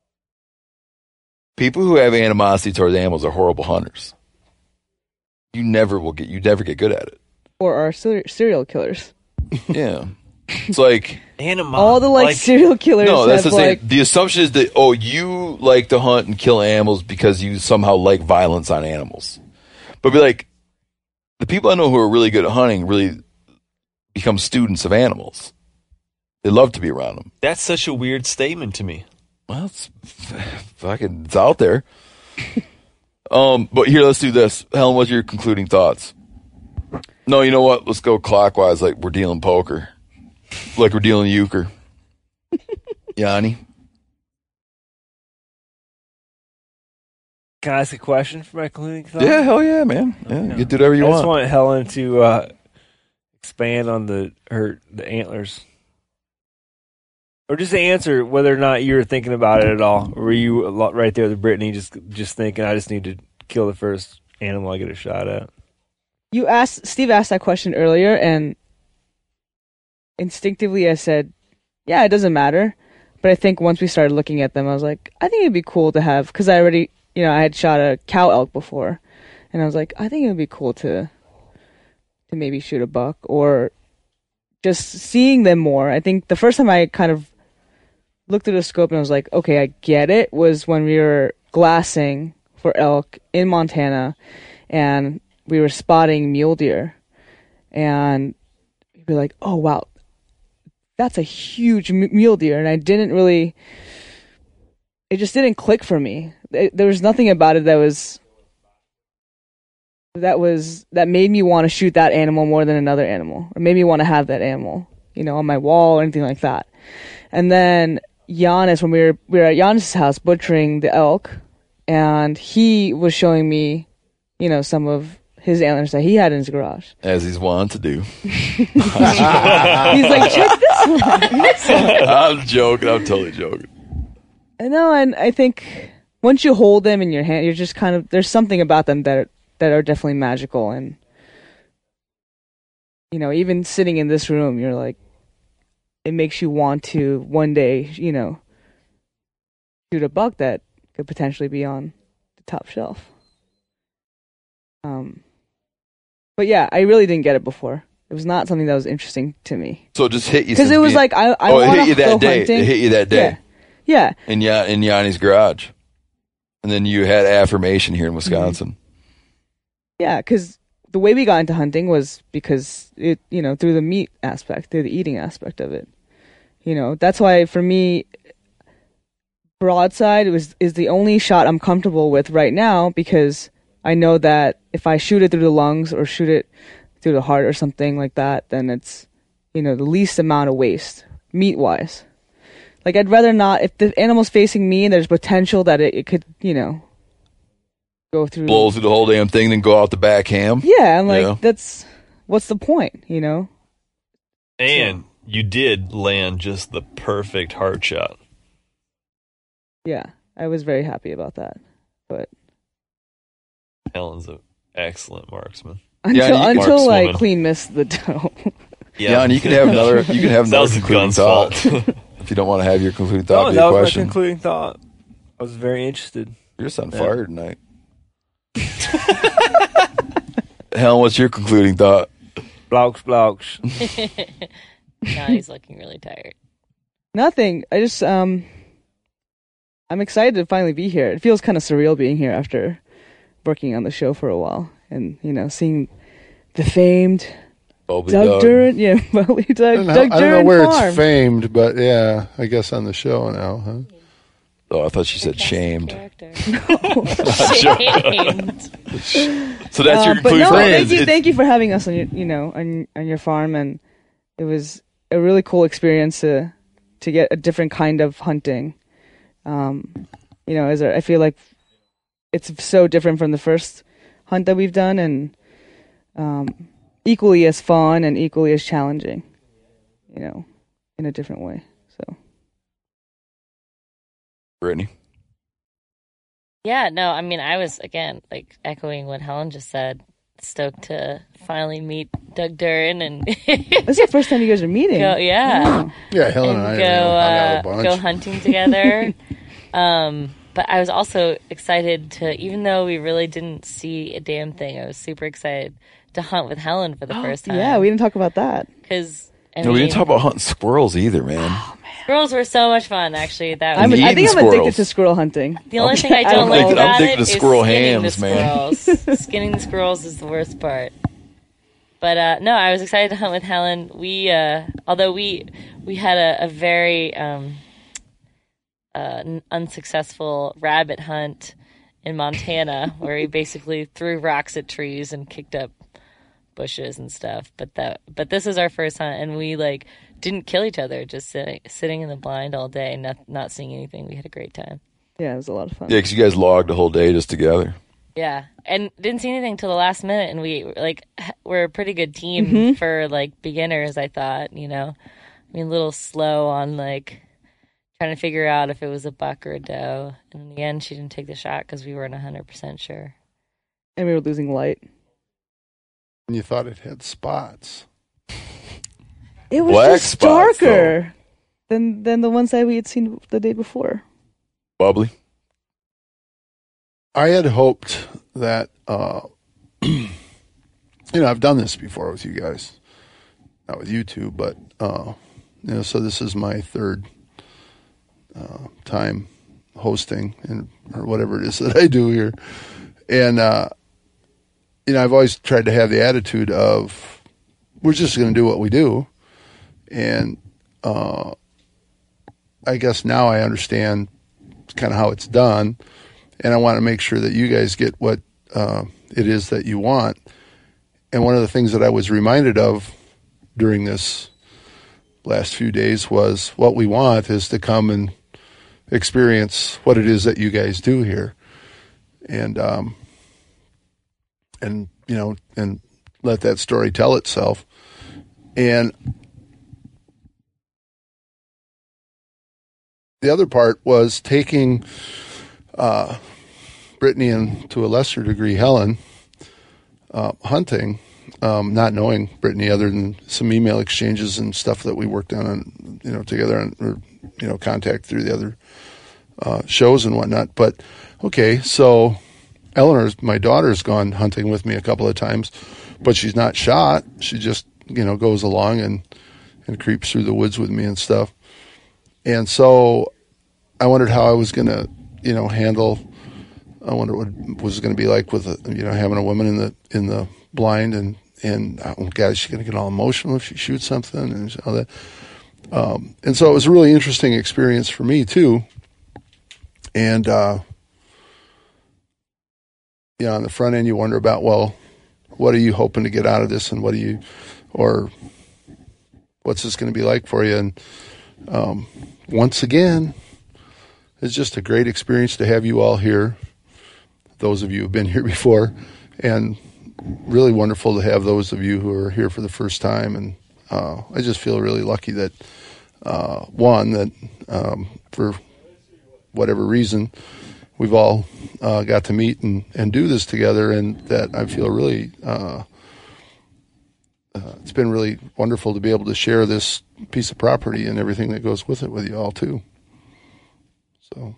People who have animosity towards animals are horrible hunters. You never get good at it. Or are serial killers. Yeah. It's like All the serial killers. no, that's have, the thing. The assumption is that you like to hunt and kill animals because you somehow like violence on animals. But be like, the people I know who are really good at hunting really become students of animals. They love to be around them. That's such a weird statement to me. Well, it's out there. But here, let's do this. Helen, what's your concluding thoughts? No, you know what? Let's go clockwise, like we're dealing poker, like we're dealing euchre. Yanni. Can I ask a question for my concluding thought? Yeah, hell yeah, man. Yeah, you can do whatever you I want. just want Helen to expand on the antlers. Or just to answer whether or not you were thinking about it at all. Or were you right there with Brittany just thinking, I just need to kill the first animal I get a shot at? Steve asked that question earlier, and instinctively I said, yeah, it doesn't matter. But I think once we started looking at them, I was like, I think it'd be cool to have, because I already, I had shot a cow elk before, and I was like, I think it would be cool to maybe shoot a buck, or just seeing them more. I think the first time I kind of looked through the scope and I was like, okay, I get it, was when we were glassing for elk in Montana, and we were spotting mule deer, and you'd be like, oh wow, that's a huge mule deer. And it just didn't click for me. There was nothing about it that made me want to shoot that animal more than another animal, or made me want to have that animal, on my wall or anything like that. And then Giannis, when we were at Giannis' house butchering the elk, and he was showing me, some of his antlers that he had in his garage. As he's wanting to do. He's like, check this one. I'm joking. I'm totally joking. I know, and I think once you hold them in your hand, you're just kind of, there's something about them that are definitely magical. And, even sitting in this room, you're like, it makes you want to one day, shoot a buck that could potentially be on the top shelf. But yeah, I really didn't get it before. It was not something that was interesting to me. So it just hit you. Because it was like, I it want hit you to that go day. hunting. It hit you that day. Yeah. In Yanni's garage. And then you had affirmation here in Wisconsin. Yeah, because the way we got into hunting was because it, through the meat aspect, through the eating aspect of it. That's why for me, broadside is the only shot I'm comfortable with right now, because I know that if I shoot it through the lungs or shoot it through the heart or something like that, then it's, the least amount of waste, meat-wise. Like, I'd rather not, if the animal's facing me and there's potential that it could, go through. Blow through the whole damn thing, then go out the back ham. Yeah, I'm like, what's the point, And you did land just the perfect heart shot. Yeah, I was very happy about that. But Helen's an excellent marksman. until I Markswoman. clean missed the doe. Yeah, and you can have another. You can have That another was the concluding gun's thought fault. if you don't want to have your concluding No, thought. Be that a was my question. concluding thought. I was very interested. You're just on fire tonight. Helen, what's your concluding thought? Blocks. Now he's looking really tired. Nothing. I just I'm excited to finally be here. It feels kind of surreal being here after working on the show for a while, and seeing the famed Bubbly Doug Duran, Bubbly Doug. Doug I don't know where Farm. it's famed, but yeah, I guess on the show now, huh? Oh, I thought she said shamed. Character. Shamed. So that's your But conclusion. no, It's- thank you for having us on your on your farm, and it was a really cool experience to get a different kind of hunting. I feel like it's so different from the first hunt that we've done, and equally as fun and equally as challenging, in a different way. So, Brittany. Yeah, no, I mean, I was, again, like, echoing what Helen just said, stoked to finally meet Doug Duran and this is the first time you guys are meeting. go, yeah, Yeah, Helen and I and hung out a bunch. go hunting together. But I was also excited to, even though we really didn't see a damn thing, I was super excited to hunt with Helen for the first time. Yeah, we didn't talk about that. Because, No, we didn't talk about hunting squirrels either, man. squirrels were so much fun, actually. That I was think I'm eating addicted squirrels. to squirrel hunting. the only thing I don't I'm like addicted- about I'm addicted it to is squirrel skinning hams, the man. squirrels. Skinning the squirrels is the worst part. But no, I was excited to hunt with Helen. We, although we had a very unsuccessful rabbit hunt in Montana, where we basically threw rocks at trees and kicked up bushes and stuff. But this is our first hunt, and we didn't kill each other, just sitting in the blind all day, not seeing anything. We had a great time. Yeah, it was a lot of fun. Yeah, because you guys logged the whole day just together. Yeah, and didn't see anything till the last minute, and we're a pretty good team for beginners. I thought, a little slow on trying to figure out if it was a buck or a doe. And in the end, she didn't take the shot because we weren't 100% sure. And we were losing light. And you thought it had spots. It was Black just spots, darker than the ones that we had seen the day before. Bubbly. I had hoped that, I've done this before with you guys, not with you two, but, so this is my third time hosting or whatever it is that I do here. And, I've always tried to have the attitude of, we're just going to do what we do. And, I guess now I understand kind of how it's done. And I want to make sure that you guys get what it is that you want. And one of the things that I was reminded of during this last few days was what we want is to come and experience what it is that you guys do here. And let that story tell itself. And the other part was taking Brittany and to a lesser degree Helen hunting, not knowing Brittany other than some email exchanges and stuff that we worked on together or contact through the other shows and whatnot. But okay, so my daughter's gone hunting with me a couple of times, but she's not shot. She just goes along and creeps through the woods with me and stuff. And so I wondered how I was going to handle. I wonder what it was going to be like with having a woman in the blind and oh God, is she going to get all emotional if she shoots something and all that. And so it was a really interesting experience for me too. And on the front end, you wonder about, well, what are you hoping to get out of this, and what's this going to be like for you? And once again, it's just a great experience to have you all here. Those of you who have been here before, and really wonderful to have those of you who are here for the first time. And I just feel really lucky that for whatever reason, we've all got to meet and do this together, and that I feel really it's been really wonderful to be able to share this piece of property and everything that goes with it with you all too. So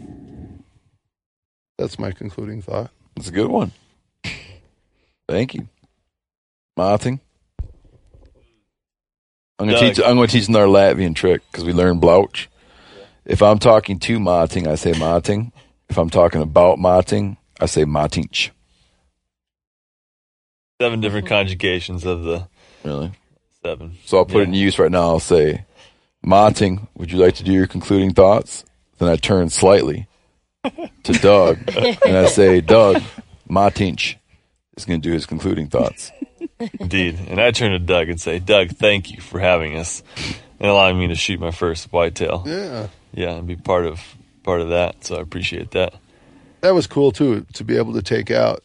that's my concluding thought. That's a good one. Thank you. Martin. I'm going to teach another Latvian trick because we learned blouch. If I'm talking to Mating, I say Mating. If I'm talking about Mating, I say Matinch. 7 different conjugations of the Really? 7. So I'll put it in use right now. I'll say, Mating, would you like to do your concluding thoughts? Then I turn slightly to Doug, and I say, Doug, Matinch is going to do his concluding thoughts. Indeed. And I turn to Doug and say, Doug, thank you for having us and allowing me to shoot my first whitetail. Yeah. Yeah, and be part of that. So I appreciate that. That was cool too, to be able to take out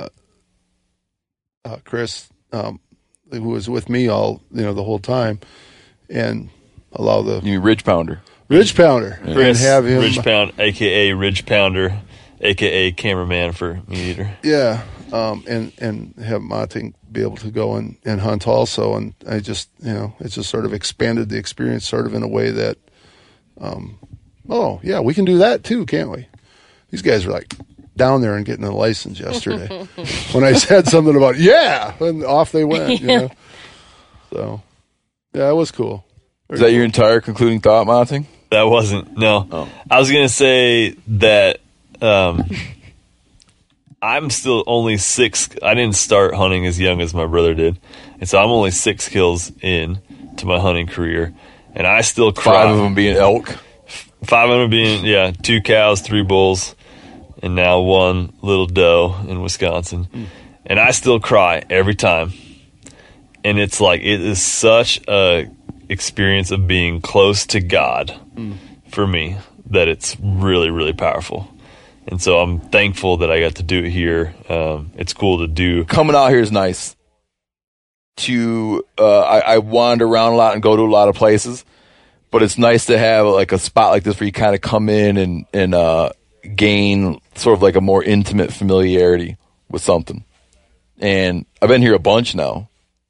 Chris, who was with me the whole time, and allow the You mean Ridge Pounder? Ridge Pounder and Chris, have him Ridge Pound, a.k.a. Ridge Pounder, a.k.a. cameraman for Meat Eater. Yeah, and have Mating be able to go and hunt also, and I just it's just sort of expanded the experience sort of in a way that, we can do that too, can't we? These guys are like down there and getting a license yesterday when I said something about and off they went. So yeah, it was cool. Is that your entire concluding thought, Mating? That wasn't, no. Oh. I was going to say that I'm still only 6. I didn't start hunting as young as my brother did. And so I'm only 6 kills in to my hunting career. And I still cry. 5 of them being elk. 5 of them being, 2 cows, 3 bulls, and now 1 little doe in Wisconsin. And I still cry every time. And it's like, it is such a experience of being close to God for me that it's really, really powerful. And so I'm thankful that I got to do it here. It's cool to do. Coming out here is nice. I wander around a lot and go to a lot of places, but it's nice to have like a spot like this where you kind of come in and gain sort of like a more intimate familiarity with something. And I've been here a bunch now.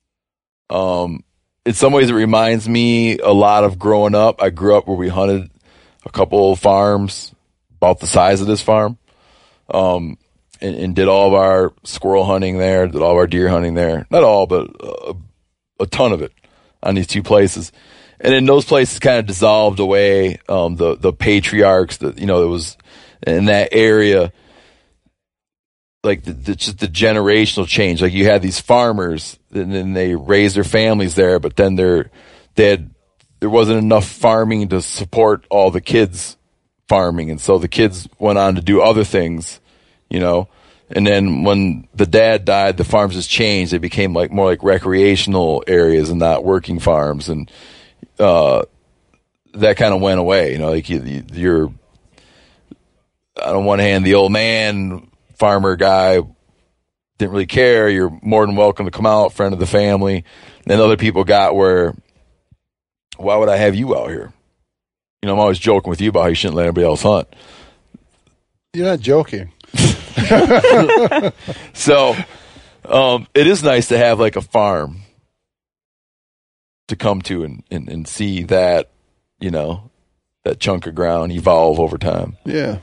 In some ways, it reminds me a lot of growing up. I grew up where we hunted a couple of farms about the size of this farm, and did all of our squirrel hunting there, did all of our deer hunting there. Not all, but a ton of it on these 2 places. And then those places kind of dissolved away. The patriarchs that that was in that area, like just the generational change. Like you had these farmers, and then they raised their families there, but then there wasn't enough farming to support all the kids farming, and so the kids went on to do other things, And then when the dad died, the farms just changed. They became more like recreational areas and not working farms, and that kind of went away. Like you're on one hand, the old man farmer guy didn't really care. You're more than welcome to come out, friend of the family. And then other people got where, why would I have you out here? I'm always joking with you about how you shouldn't let anybody else hunt. You're not joking. So it is nice to have like a farm to come to and see that, that chunk of ground evolve over time. Yeah.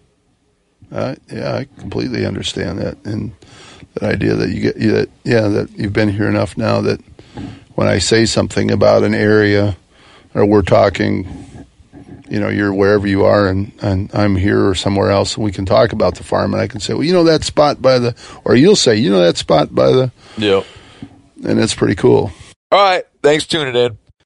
I completely understand that, and that idea that that you've been here enough now that when I say something about an area, or we're talking, you're wherever you are, and I'm here or somewhere else, and we can talk about the farm, and I can say, well, that spot by the, or you'll say, that spot by the, Yep. and it's pretty cool. All right, thanks for tuning in.